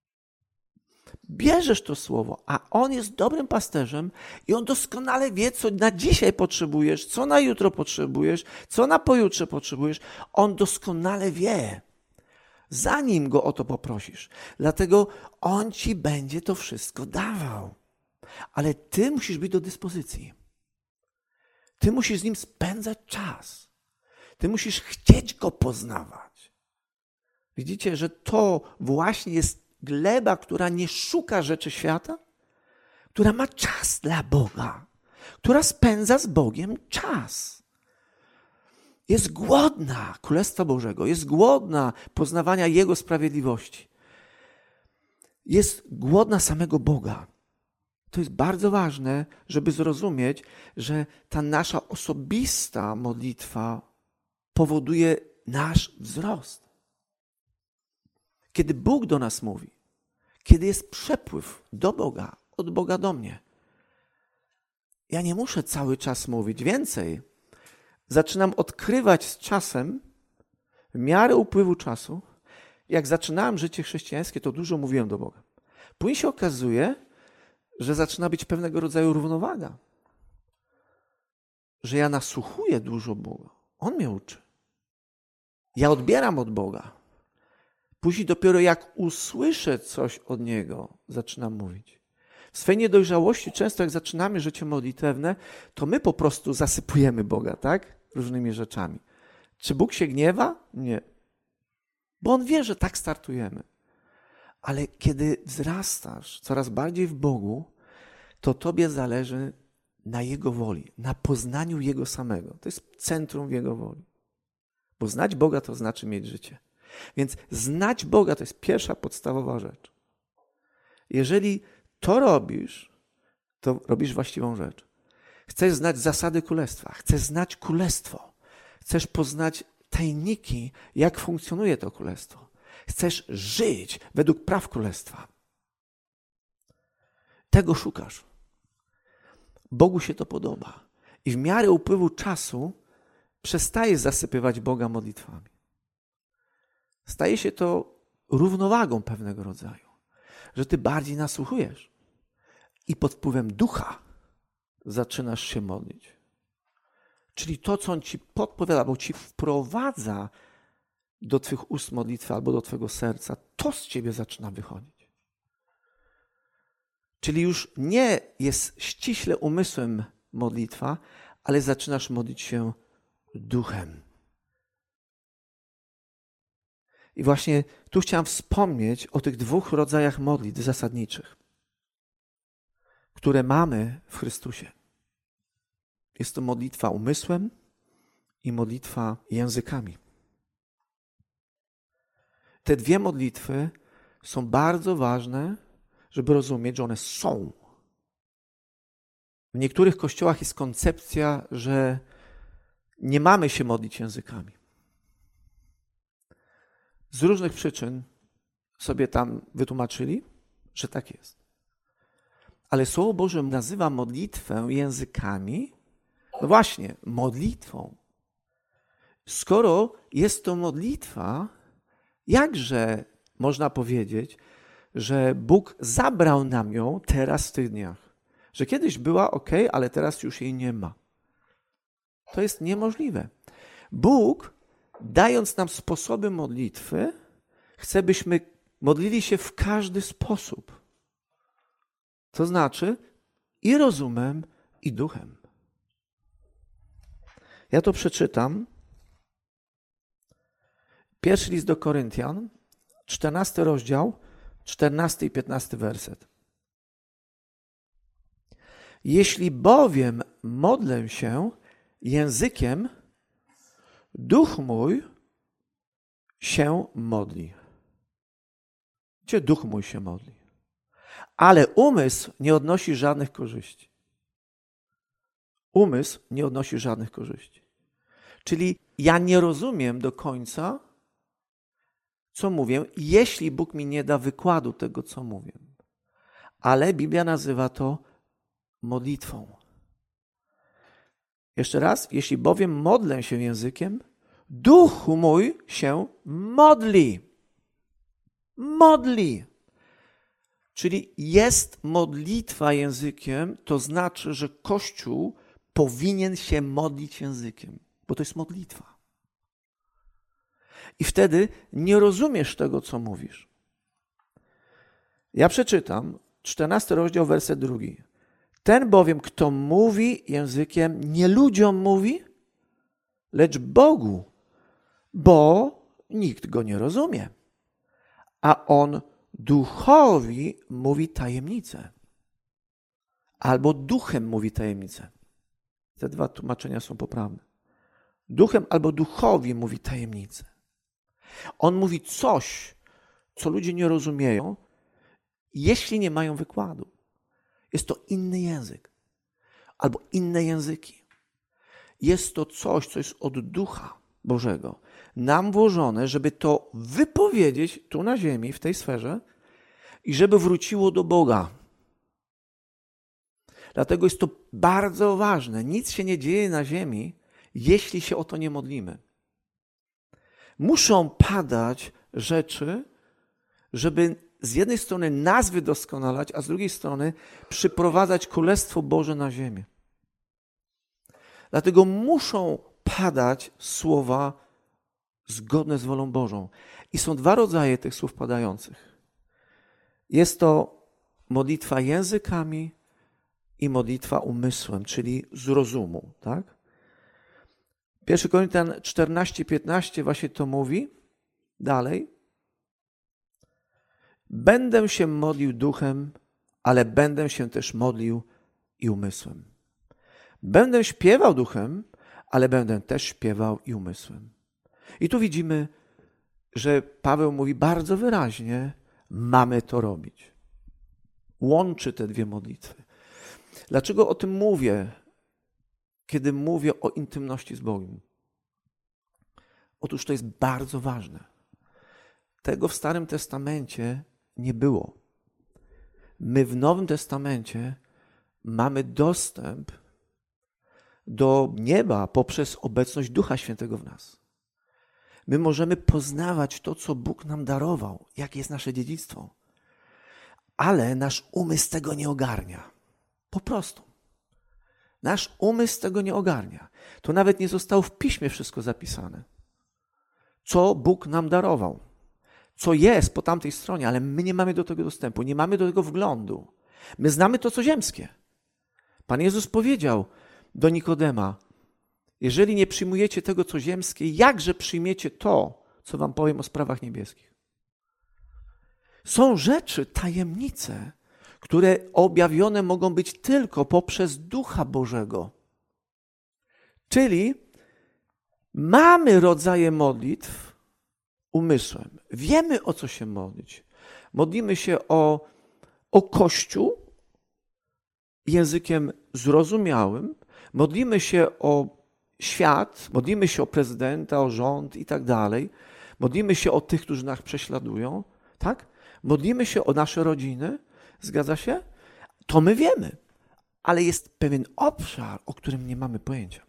Bierzesz to słowo, a On jest dobrym pasterzem i On doskonale wie, co na dzisiaj potrzebujesz, co na jutro potrzebujesz, co na pojutrze potrzebujesz. On doskonale wie, zanim Go o to poprosisz. Dlatego On Ci będzie to wszystko dawał. Ale Ty musisz być do dyspozycji. Ty musisz z Nim spędzać czas. Ty musisz chcieć Go poznawać. Widzicie, że to właśnie jest gleba, która nie szuka rzeczy świata, która ma czas dla Boga, która spędza z Bogiem czas. Jest głodna Królestwa Bożego, jest głodna poznawania Jego sprawiedliwości. Jest głodna samego Boga. To jest bardzo ważne, żeby zrozumieć, że ta nasza osobista modlitwa powoduje nasz wzrost. Kiedy Bóg do nas mówi, kiedy jest przepływ do Boga, od Boga do mnie, ja nie muszę cały czas mówić. Więcej, zaczynam odkrywać z czasem, w miarę upływu czasu, jak zaczynałem życie chrześcijańskie, to dużo mówiłem do Boga. Później się okazuje, że zaczyna być pewnego rodzaju równowaga. Że ja nasłuchuję dużo Boga. On mnie uczy. Ja odbieram od Boga. Później dopiero jak usłyszę coś od Niego, zaczynam mówić. W swej niedojrzałości często jak zaczynamy życie modlitewne, to my po prostu zasypujemy Boga, tak? Różnymi rzeczami. Czy Bóg się gniewa? Nie. Bo On wie, że tak startujemy. Ale kiedy wzrastasz coraz bardziej w Bogu, to Tobie zależy na Jego woli, na poznaniu Jego samego. To jest centrum Jego woli. Bo znać Boga to znaczy mieć życie. Więc znać Boga to jest pierwsza podstawowa rzecz. Jeżeli to robisz, to robisz właściwą rzecz. Chcesz znać zasady królestwa, chcesz znać królestwo, chcesz poznać tajniki, jak funkcjonuje to królestwo. Chcesz żyć według praw królestwa. Tego szukasz. Bogu się to podoba. I w miarę upływu czasu przestajesz zasypywać Boga modlitwami. Staje się to równowagą pewnego rodzaju, że ty bardziej nasłuchujesz i pod wpływem ducha zaczynasz się modlić. Czyli to, co On ci podpowiada, bo ci wprowadza do twych ust modlitwy albo do twojego serca, to z ciebie zaczyna wychodzić. Czyli już nie jest ściśle umysłem modlitwa, ale zaczynasz modlić się duchem. I właśnie tu chciałem wspomnieć o tych dwóch rodzajach modlitw zasadniczych, które mamy w Chrystusie. Jest to modlitwa umysłem i modlitwa językami. Te dwie modlitwy są bardzo ważne, żeby rozumieć, że one są. W niektórych kościołach jest koncepcja, że nie mamy się modlić językami. Z różnych przyczyn sobie tam wytłumaczyli, że tak jest. Ale Słowo Boże nazywa modlitwę językami, no właśnie, modlitwą. Skoro jest to modlitwa, jakże można powiedzieć, że Bóg zabrał nam ją teraz w tych dniach? Że kiedyś była ok, ale teraz już jej nie ma. To jest niemożliwe. Bóg, dając nam sposoby modlitwy, chce, byśmy modlili się w każdy sposób. To znaczy i rozumem, i duchem. Ja to przeczytam. Pierwszy list do Koryntian, 14 rozdział, 14 i 15 werset. Jeśli bowiem modlę się językiem, duch mój się modli. Gdzie duch mój się modli? Ale umysł nie odnosi żadnych korzyści. Umysł nie odnosi żadnych korzyści. Czyli ja nie rozumiem do końca, co mówię, jeśli Bóg mi nie da wykładu tego, co mówię. Ale Biblia nazywa to modlitwą. Jeszcze raz, jeśli bowiem modlę się językiem, duch mój się modli. Modli. Czyli jest modlitwa językiem, to znaczy, że Kościół powinien się modlić językiem, bo to jest modlitwa. I wtedy nie rozumiesz tego, co mówisz. Ja przeczytam 14 rozdział, werset 2. Ten bowiem, kto mówi językiem, nie ludziom mówi, lecz Bogu, bo nikt go nie rozumie. A on duchowi mówi tajemnicę. Albo duchem mówi tajemnicę. Te dwa tłumaczenia są poprawne. Duchem albo duchowi mówi tajemnicę. On mówi coś, co ludzie nie rozumieją, jeśli nie mają wykładu. Jest to inny język. Albo inne języki. Jest to coś, co jest od Ducha Bożego nam włożone, żeby to wypowiedzieć tu na ziemi, w tej sferze i żeby wróciło do Boga. Dlatego jest to bardzo ważne. Nic się nie dzieje na ziemi, jeśli się o to nie modlimy. Muszą padać rzeczy, żeby z jednej strony nas wydoskonalać, a z drugiej strony przyprowadzać Królestwo Boże na ziemię. Dlatego muszą padać słowa zgodne z wolą Bożą. I są dwa rodzaje tych słów padających. Jest to modlitwa językami i modlitwa umysłem, czyli z rozumu. Tak? 1 Koryntian 14:15 właśnie to mówi. Dalej. Będę się modlił duchem, ale będę się też modlił i umysłem. Będę śpiewał duchem, ale będę też śpiewał i umysłem. I tu widzimy, że Paweł mówi bardzo wyraźnie, mamy to robić. Łączy te dwie modlitwy. Dlaczego o tym mówię, kiedy mówię o intymności z Bogiem? Otóż to jest bardzo ważne. Tego w Starym Testamencie nie było. My w Nowym Testamencie mamy dostęp do nieba poprzez obecność Ducha Świętego w nas. My możemy poznawać to, co Bóg nam darował, jakie jest nasze dziedzictwo. Ale nasz umysł tego nie ogarnia. Po prostu. Nasz umysł tego nie ogarnia. To nawet nie zostało w Piśmie wszystko zapisane. Co Bóg nam darował. Co jest po tamtej stronie, ale my nie mamy do tego dostępu, nie mamy do tego wglądu. My znamy to, co ziemskie. Pan Jezus powiedział do Nikodema, jeżeli nie przyjmujecie tego, co ziemskie, jakże przyjmiecie to, co wam powiem o sprawach niebieskich? Są rzeczy, tajemnice, które objawione mogą być tylko poprzez Ducha Bożego. Czyli mamy rodzaje modlitw umysłem. Wiemy, o co się modlić. Modlimy się o Kościół językiem zrozumiałym. Modlimy się o świat, modlimy się o prezydenta, o rząd i tak dalej. Modlimy się o tych, którzy nas prześladują. Tak? Modlimy się o nasze rodziny. Zgadza się? To my wiemy. Ale jest pewien obszar, o którym nie mamy pojęcia.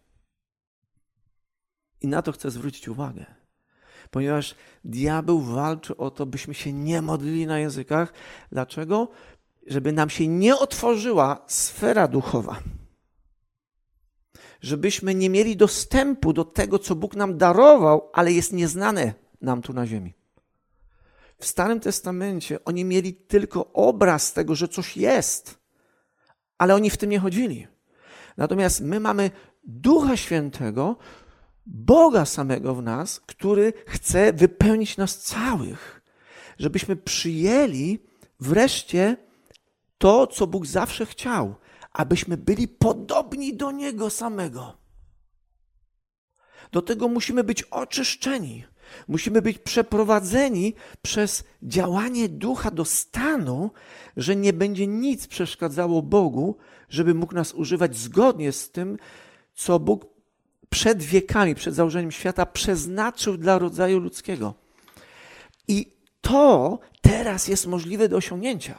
I na to chcę zwrócić uwagę. Ponieważ diabeł walczy o to, byśmy się nie modlili na językach. Dlaczego? Żeby nam się nie otworzyła sfera duchowa. Żebyśmy nie mieli dostępu do tego, co Bóg nam darował, ale jest nieznane nam tu na ziemi. W Starym Testamencie oni mieli tylko obraz tego, że coś jest, ale oni w tym nie chodzili. Natomiast my mamy Ducha Świętego, Boga samego w nas, który chce wypełnić nas całych, żebyśmy przyjęli wreszcie to, co Bóg zawsze chciał, abyśmy byli podobni do Niego samego. Do tego musimy być oczyszczeni. Musimy być przeprowadzeni przez działanie Ducha do stanu, że nie będzie nic przeszkadzało Bogu, żeby mógł nas używać zgodnie z tym, co Bóg przed wiekami, przed założeniem świata przeznaczył dla rodzaju ludzkiego. I to teraz jest możliwe do osiągnięcia.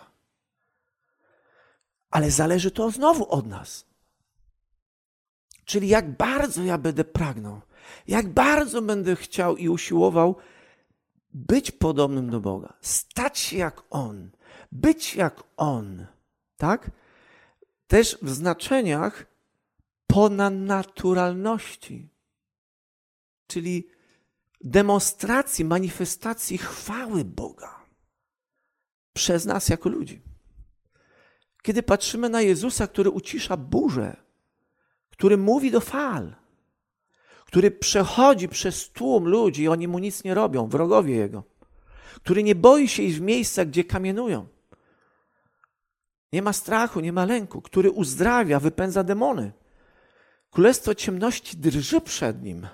Ale zależy to znowu od nas. Czyli jak bardzo ja będę pragnął, jak bardzo będę chciał i usiłował być podobnym do Boga, stać się jak On, być jak On, tak? Też w znaczeniach ponadnaturalności, czyli demonstracji, manifestacji chwały Boga przez nas jako ludzi. Kiedy patrzymy na Jezusa, który ucisza burzę, który mówi do fal, który przechodzi przez tłum ludzi i oni mu nic nie robią, wrogowie Jego, który nie boi się iść w miejsca, gdzie kamienują. Nie ma strachu, nie ma lęku, który uzdrawia, wypędza demony. Królestwo ciemności drży przed Nim.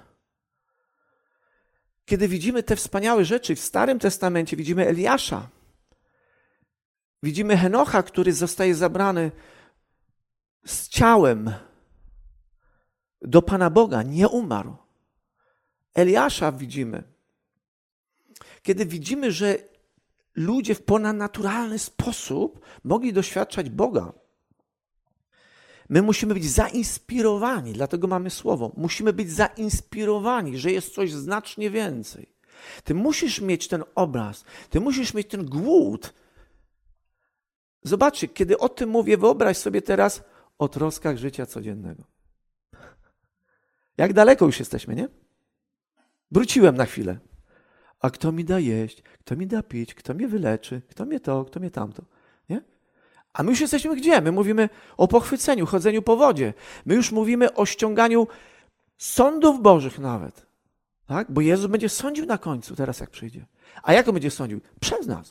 Kiedy widzimy te wspaniałe rzeczy w Starym Testamencie, widzimy Eliasza, widzimy Henocha, który zostaje zabrany z ciałem do Pana Boga, nie umarł. Eliasza widzimy. Kiedy widzimy, że ludzie w ponadnaturalny sposób mogli doświadczać Boga, my musimy być zainspirowani, dlatego mamy słowo. Musimy być zainspirowani, że jest coś znacznie więcej. Ty musisz mieć ten obraz, ty musisz mieć ten głód. Zobaczcie, kiedy o tym mówię, wyobraź sobie teraz o troskach życia codziennego. Jak daleko już jesteśmy, nie? Wróciłem na chwilę. A kto mi da jeść, kto mi da pić, kto mnie wyleczy, kto mnie to, kto mnie tamto. Nie? A my już jesteśmy gdzie? My mówimy o pochwyceniu, chodzeniu po wodzie. My już mówimy o ściąganiu sądów bożych nawet. Tak? Bo Jezus będzie sądził na końcu, teraz jak przyjdzie. A jak On będzie sądził? Przez nas.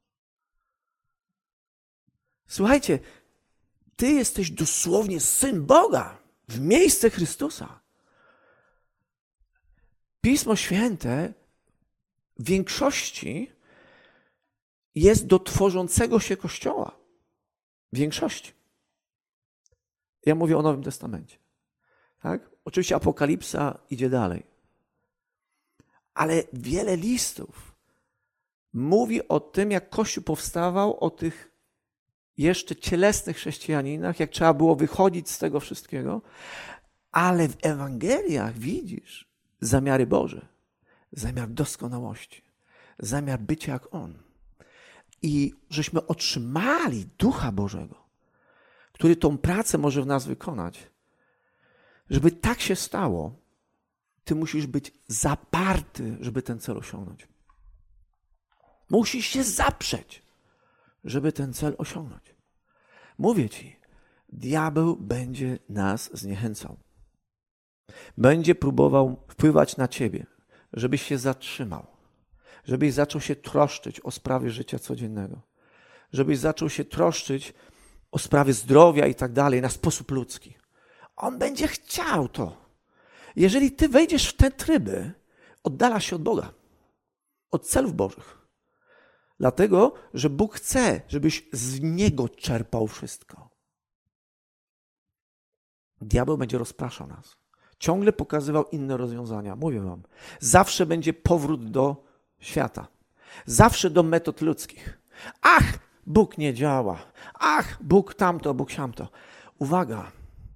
Słuchajcie, ty jesteś dosłownie Syn Boga w miejsce Chrystusa. Pismo Święte w większości jest do tworzącego się Kościoła. W większości. Ja mówię o Nowym Testamencie. Tak? Oczywiście Apokalipsa idzie dalej. Ale wiele listów mówi o tym, jak Kościół powstawał, o tych jeszcze cielesnych chrześcijaninach, jak trzeba było wychodzić z tego wszystkiego. Ale w Ewangeliach widzisz zamiary Boże, zamiar doskonałości, zamiar bycia jak On. I żeśmy otrzymali Ducha Bożego, który tą pracę może w nas wykonać. Żeby tak się stało, ty musisz być zaparty, żeby ten cel osiągnąć. Musisz się zaprzeć, żeby ten cel osiągnąć. Mówię ci, diabeł będzie nas zniechęcał. Będzie próbował wpływać na ciebie, żebyś się zatrzymał, żebyś zaczął się troszczyć o sprawy życia codziennego, żebyś zaczął się troszczyć o sprawy zdrowia i tak dalej na sposób ludzki. On będzie chciał to. Jeżeli ty wejdziesz w te tryby, oddalasz się od Boga, od celów Bożych. Dlatego, że Bóg chce, żebyś z Niego czerpał wszystko. Diabeł będzie rozpraszał nas. Ciągle pokazywał inne rozwiązania. Mówię wam, zawsze będzie powrót do świata. Zawsze do metod ludzkich. Ach, Bóg nie działa. Ach, Bóg tamto, Bóg siamto. Uwaga.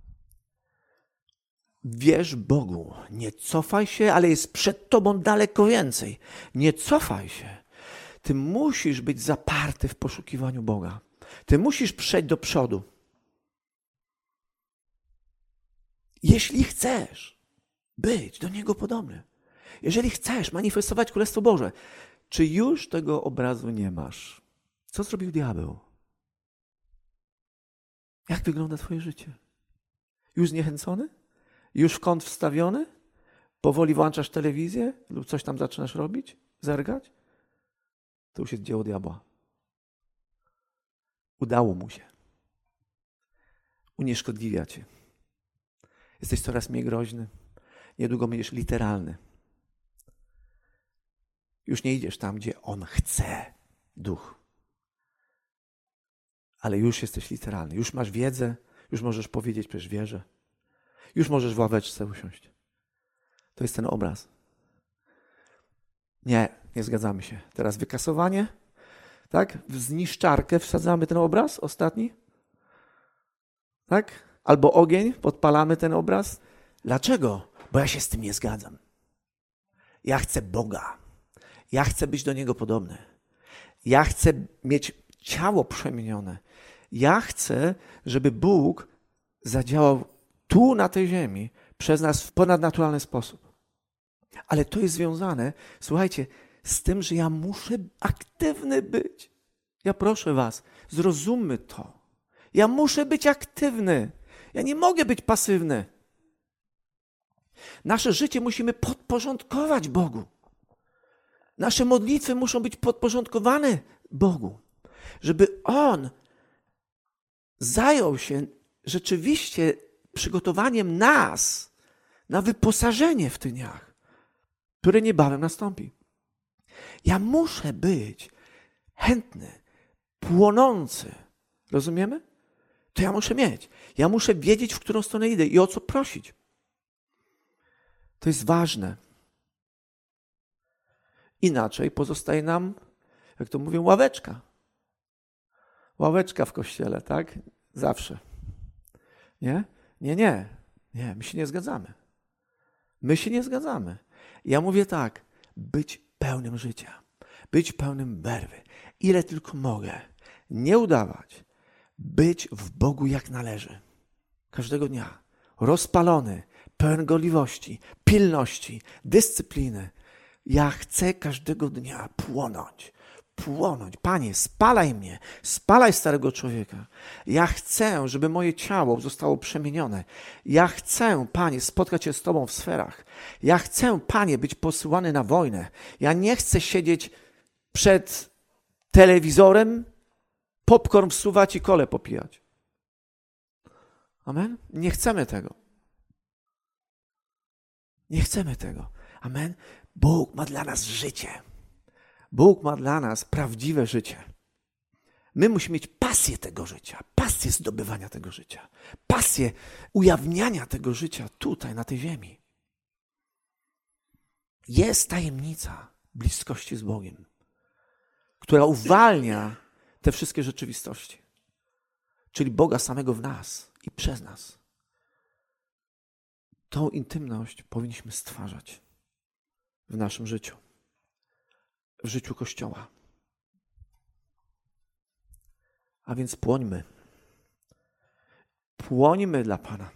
Wierz Bogu. Nie cofaj się, ale jest przed tobą daleko więcej. Nie cofaj się. Ty musisz być zaparty w poszukiwaniu Boga. Ty musisz przejść do przodu. Jeśli chcesz być do Niego podobny, jeżeli chcesz manifestować Królestwo Boże, czy już tego obrazu nie masz? Co zrobił diabeł? Jak wygląda twoje życie? Już zniechęcony? Już w kąt wstawiony? powoli włączasz telewizję lub coś tam zaczynasz robić, zergać, to już jest dzieło diabła. Udało mu się. Unieszkodliwia cię. Jesteś coraz mniej groźny. Niedługo będziesz literalny. Już nie idziesz tam, gdzie on chce, duch. Ale już jesteś literalny. Już masz wiedzę, już możesz powiedzieć, przecież wierzę. Już możesz w ławeczce usiąść. To jest ten obraz. Nie zgadzamy się. Teraz wykasowanie. Tak? W zniszczarkę wsadzamy ten obraz, ostatni. Tak? Albo ogień, podpalamy ten obraz. Dlaczego? Bo ja się z tym nie zgadzam. Ja chcę Boga. Ja chcę być do Niego podobny. Ja chcę mieć ciało przemienione. Ja chcę, żeby Bóg zadziałał tu na tej ziemi przez nas w ponadnaturalny sposób. Ale to jest związane, słuchajcie, z tym, że ja muszę aktywny być. Ja proszę was, zrozummy to. Ja muszę być aktywny. Ja nie mogę być pasywny. Nasze życie musimy podporządkować Bogu. Nasze modlitwy muszą być podporządkowane Bogu, żeby On zajął się rzeczywiście przygotowaniem nas na wyposażenie w tych dniach, które niebawem nastąpi. Ja muszę być chętny, płonący. Rozumiemy? To ja muszę mieć. Ja muszę wiedzieć, w którą stronę idę i o co prosić. To jest ważne. Inaczej pozostaje nam, jak to mówią, ławeczka. Ławeczka w kościele, tak? Zawsze. Nie? Nie. My się nie zgadzamy. My się nie zgadzamy. Ja mówię tak, być pełnym życia. Być pełnym werwy. Ile tylko mogę. Nie udawać. Być w Bogu jak należy. Każdego dnia. Rozpalony, pełen gorliwości, pilności, dyscypliny. Ja chcę każdego dnia płonąć. Panie, spalaj mnie, spalaj starego człowieka. Ja chcę, żeby moje ciało zostało przemienione. Ja chcę, Panie, spotkać się z Tobą w sferach. Ja chcę, Panie, być posyłany na wojnę. Ja nie chcę siedzieć przed telewizorem, popcorn wsuwać i kole popijać. Amen? Nie chcemy tego. Nie chcemy tego. Amen? Bóg ma dla nas życie. Bóg ma dla nas prawdziwe życie. My musimy mieć pasję tego życia, pasję zdobywania tego życia, pasję ujawniania tego życia tutaj, na tej ziemi. Jest tajemnica bliskości z Bogiem, która uwalnia te wszystkie rzeczywistości, czyli Boga samego w nas i przez nas. Tą intymność powinniśmy stwarzać w naszym życiu, w życiu Kościoła. A więc płońmy. Płońmy dla Pana.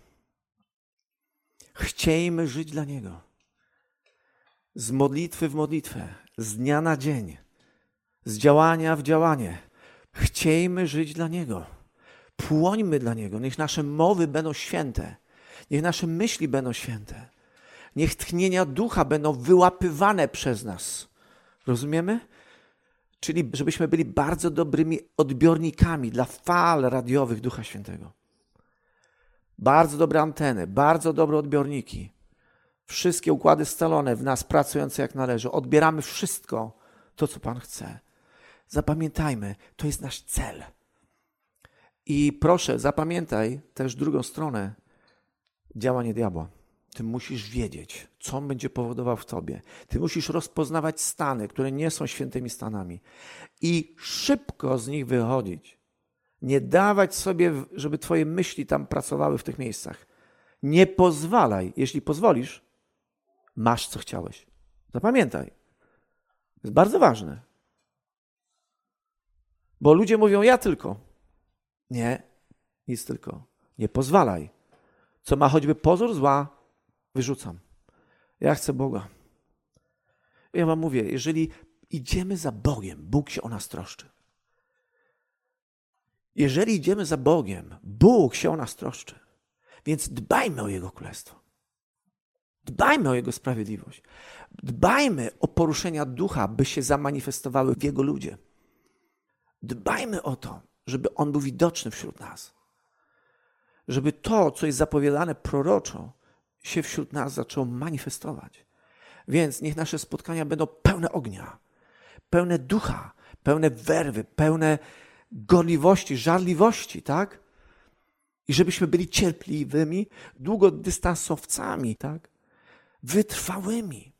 Chciejmy żyć dla Niego. Z modlitwy w modlitwę, z dnia na dzień, z działania w działanie. Chciejmy żyć dla Niego. Płońmy dla Niego. Niech nasze mowy będą święte. Niech nasze myśli będą święte. Niech tchnienia ducha będą wyłapywane przez nas. Rozumiemy? Czyli żebyśmy byli bardzo dobrymi odbiornikami dla fal radiowych Ducha Świętego. Bardzo dobre anteny, bardzo dobre odbiorniki. Wszystkie układy scalone w nas pracujące jak należy. Odbieramy wszystko to, co Pan chce. Zapamiętajmy, to jest nasz cel. I proszę, zapamiętaj też drugą stronę działania diabła. Ty musisz wiedzieć, co on będzie powodował w tobie. Ty musisz rozpoznawać stany, które nie są świętymi stanami i szybko z nich wychodzić. Nie dawać sobie, żeby twoje myśli tam pracowały w tych miejscach. Nie pozwalaj. Jeśli pozwolisz, masz co chciałeś. Zapamiętaj. To jest bardzo ważne. Bo ludzie mówią, ja tylko. Nie, nic tylko. Nie pozwalaj. Co ma choćby pozór zła, wyrzucam. Ja chcę Boga. Ja wam mówię, jeżeli idziemy za Bogiem, Bóg się o nas troszczy. Jeżeli idziemy za Bogiem, Bóg się o nas troszczy. Więc dbajmy o Jego królestwo. Dbajmy o Jego sprawiedliwość. Dbajmy o poruszenia ducha, by się zamanifestowały w Jego ludzie. Dbajmy o to, żeby On był widoczny wśród nas. Żeby to, co jest zapowiadane proroczo, się wśród nas zaczęło manifestować. Więc niech nasze spotkania będą pełne ognia, pełne ducha, pełne werwy, pełne gorliwości, żarliwości, tak? I żebyśmy byli cierpliwymi, długodystansowcami, tak? Wytrwałymi.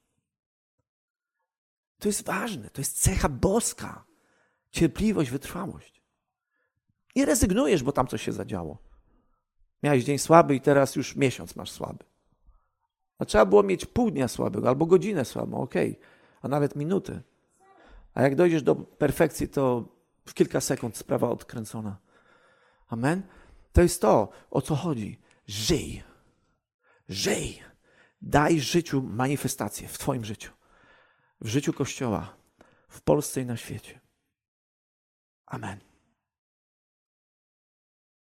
To jest ważne, to jest cecha boska. Cierpliwość, wytrwałość. Nie rezygnujesz, bo tam coś się zadziało. Miałeś dzień słaby i teraz już miesiąc masz słaby. A trzeba było mieć pół dnia słabego albo godzinę słabą, okej, a nawet minuty. A jak dojdziesz do perfekcji, to w kilka sekund sprawa odkręcona. Amen? To jest to, o co chodzi. Żyj. Żyj. Daj życiu manifestację w Twoim życiu. W życiu Kościoła, w Polsce i na świecie. Amen.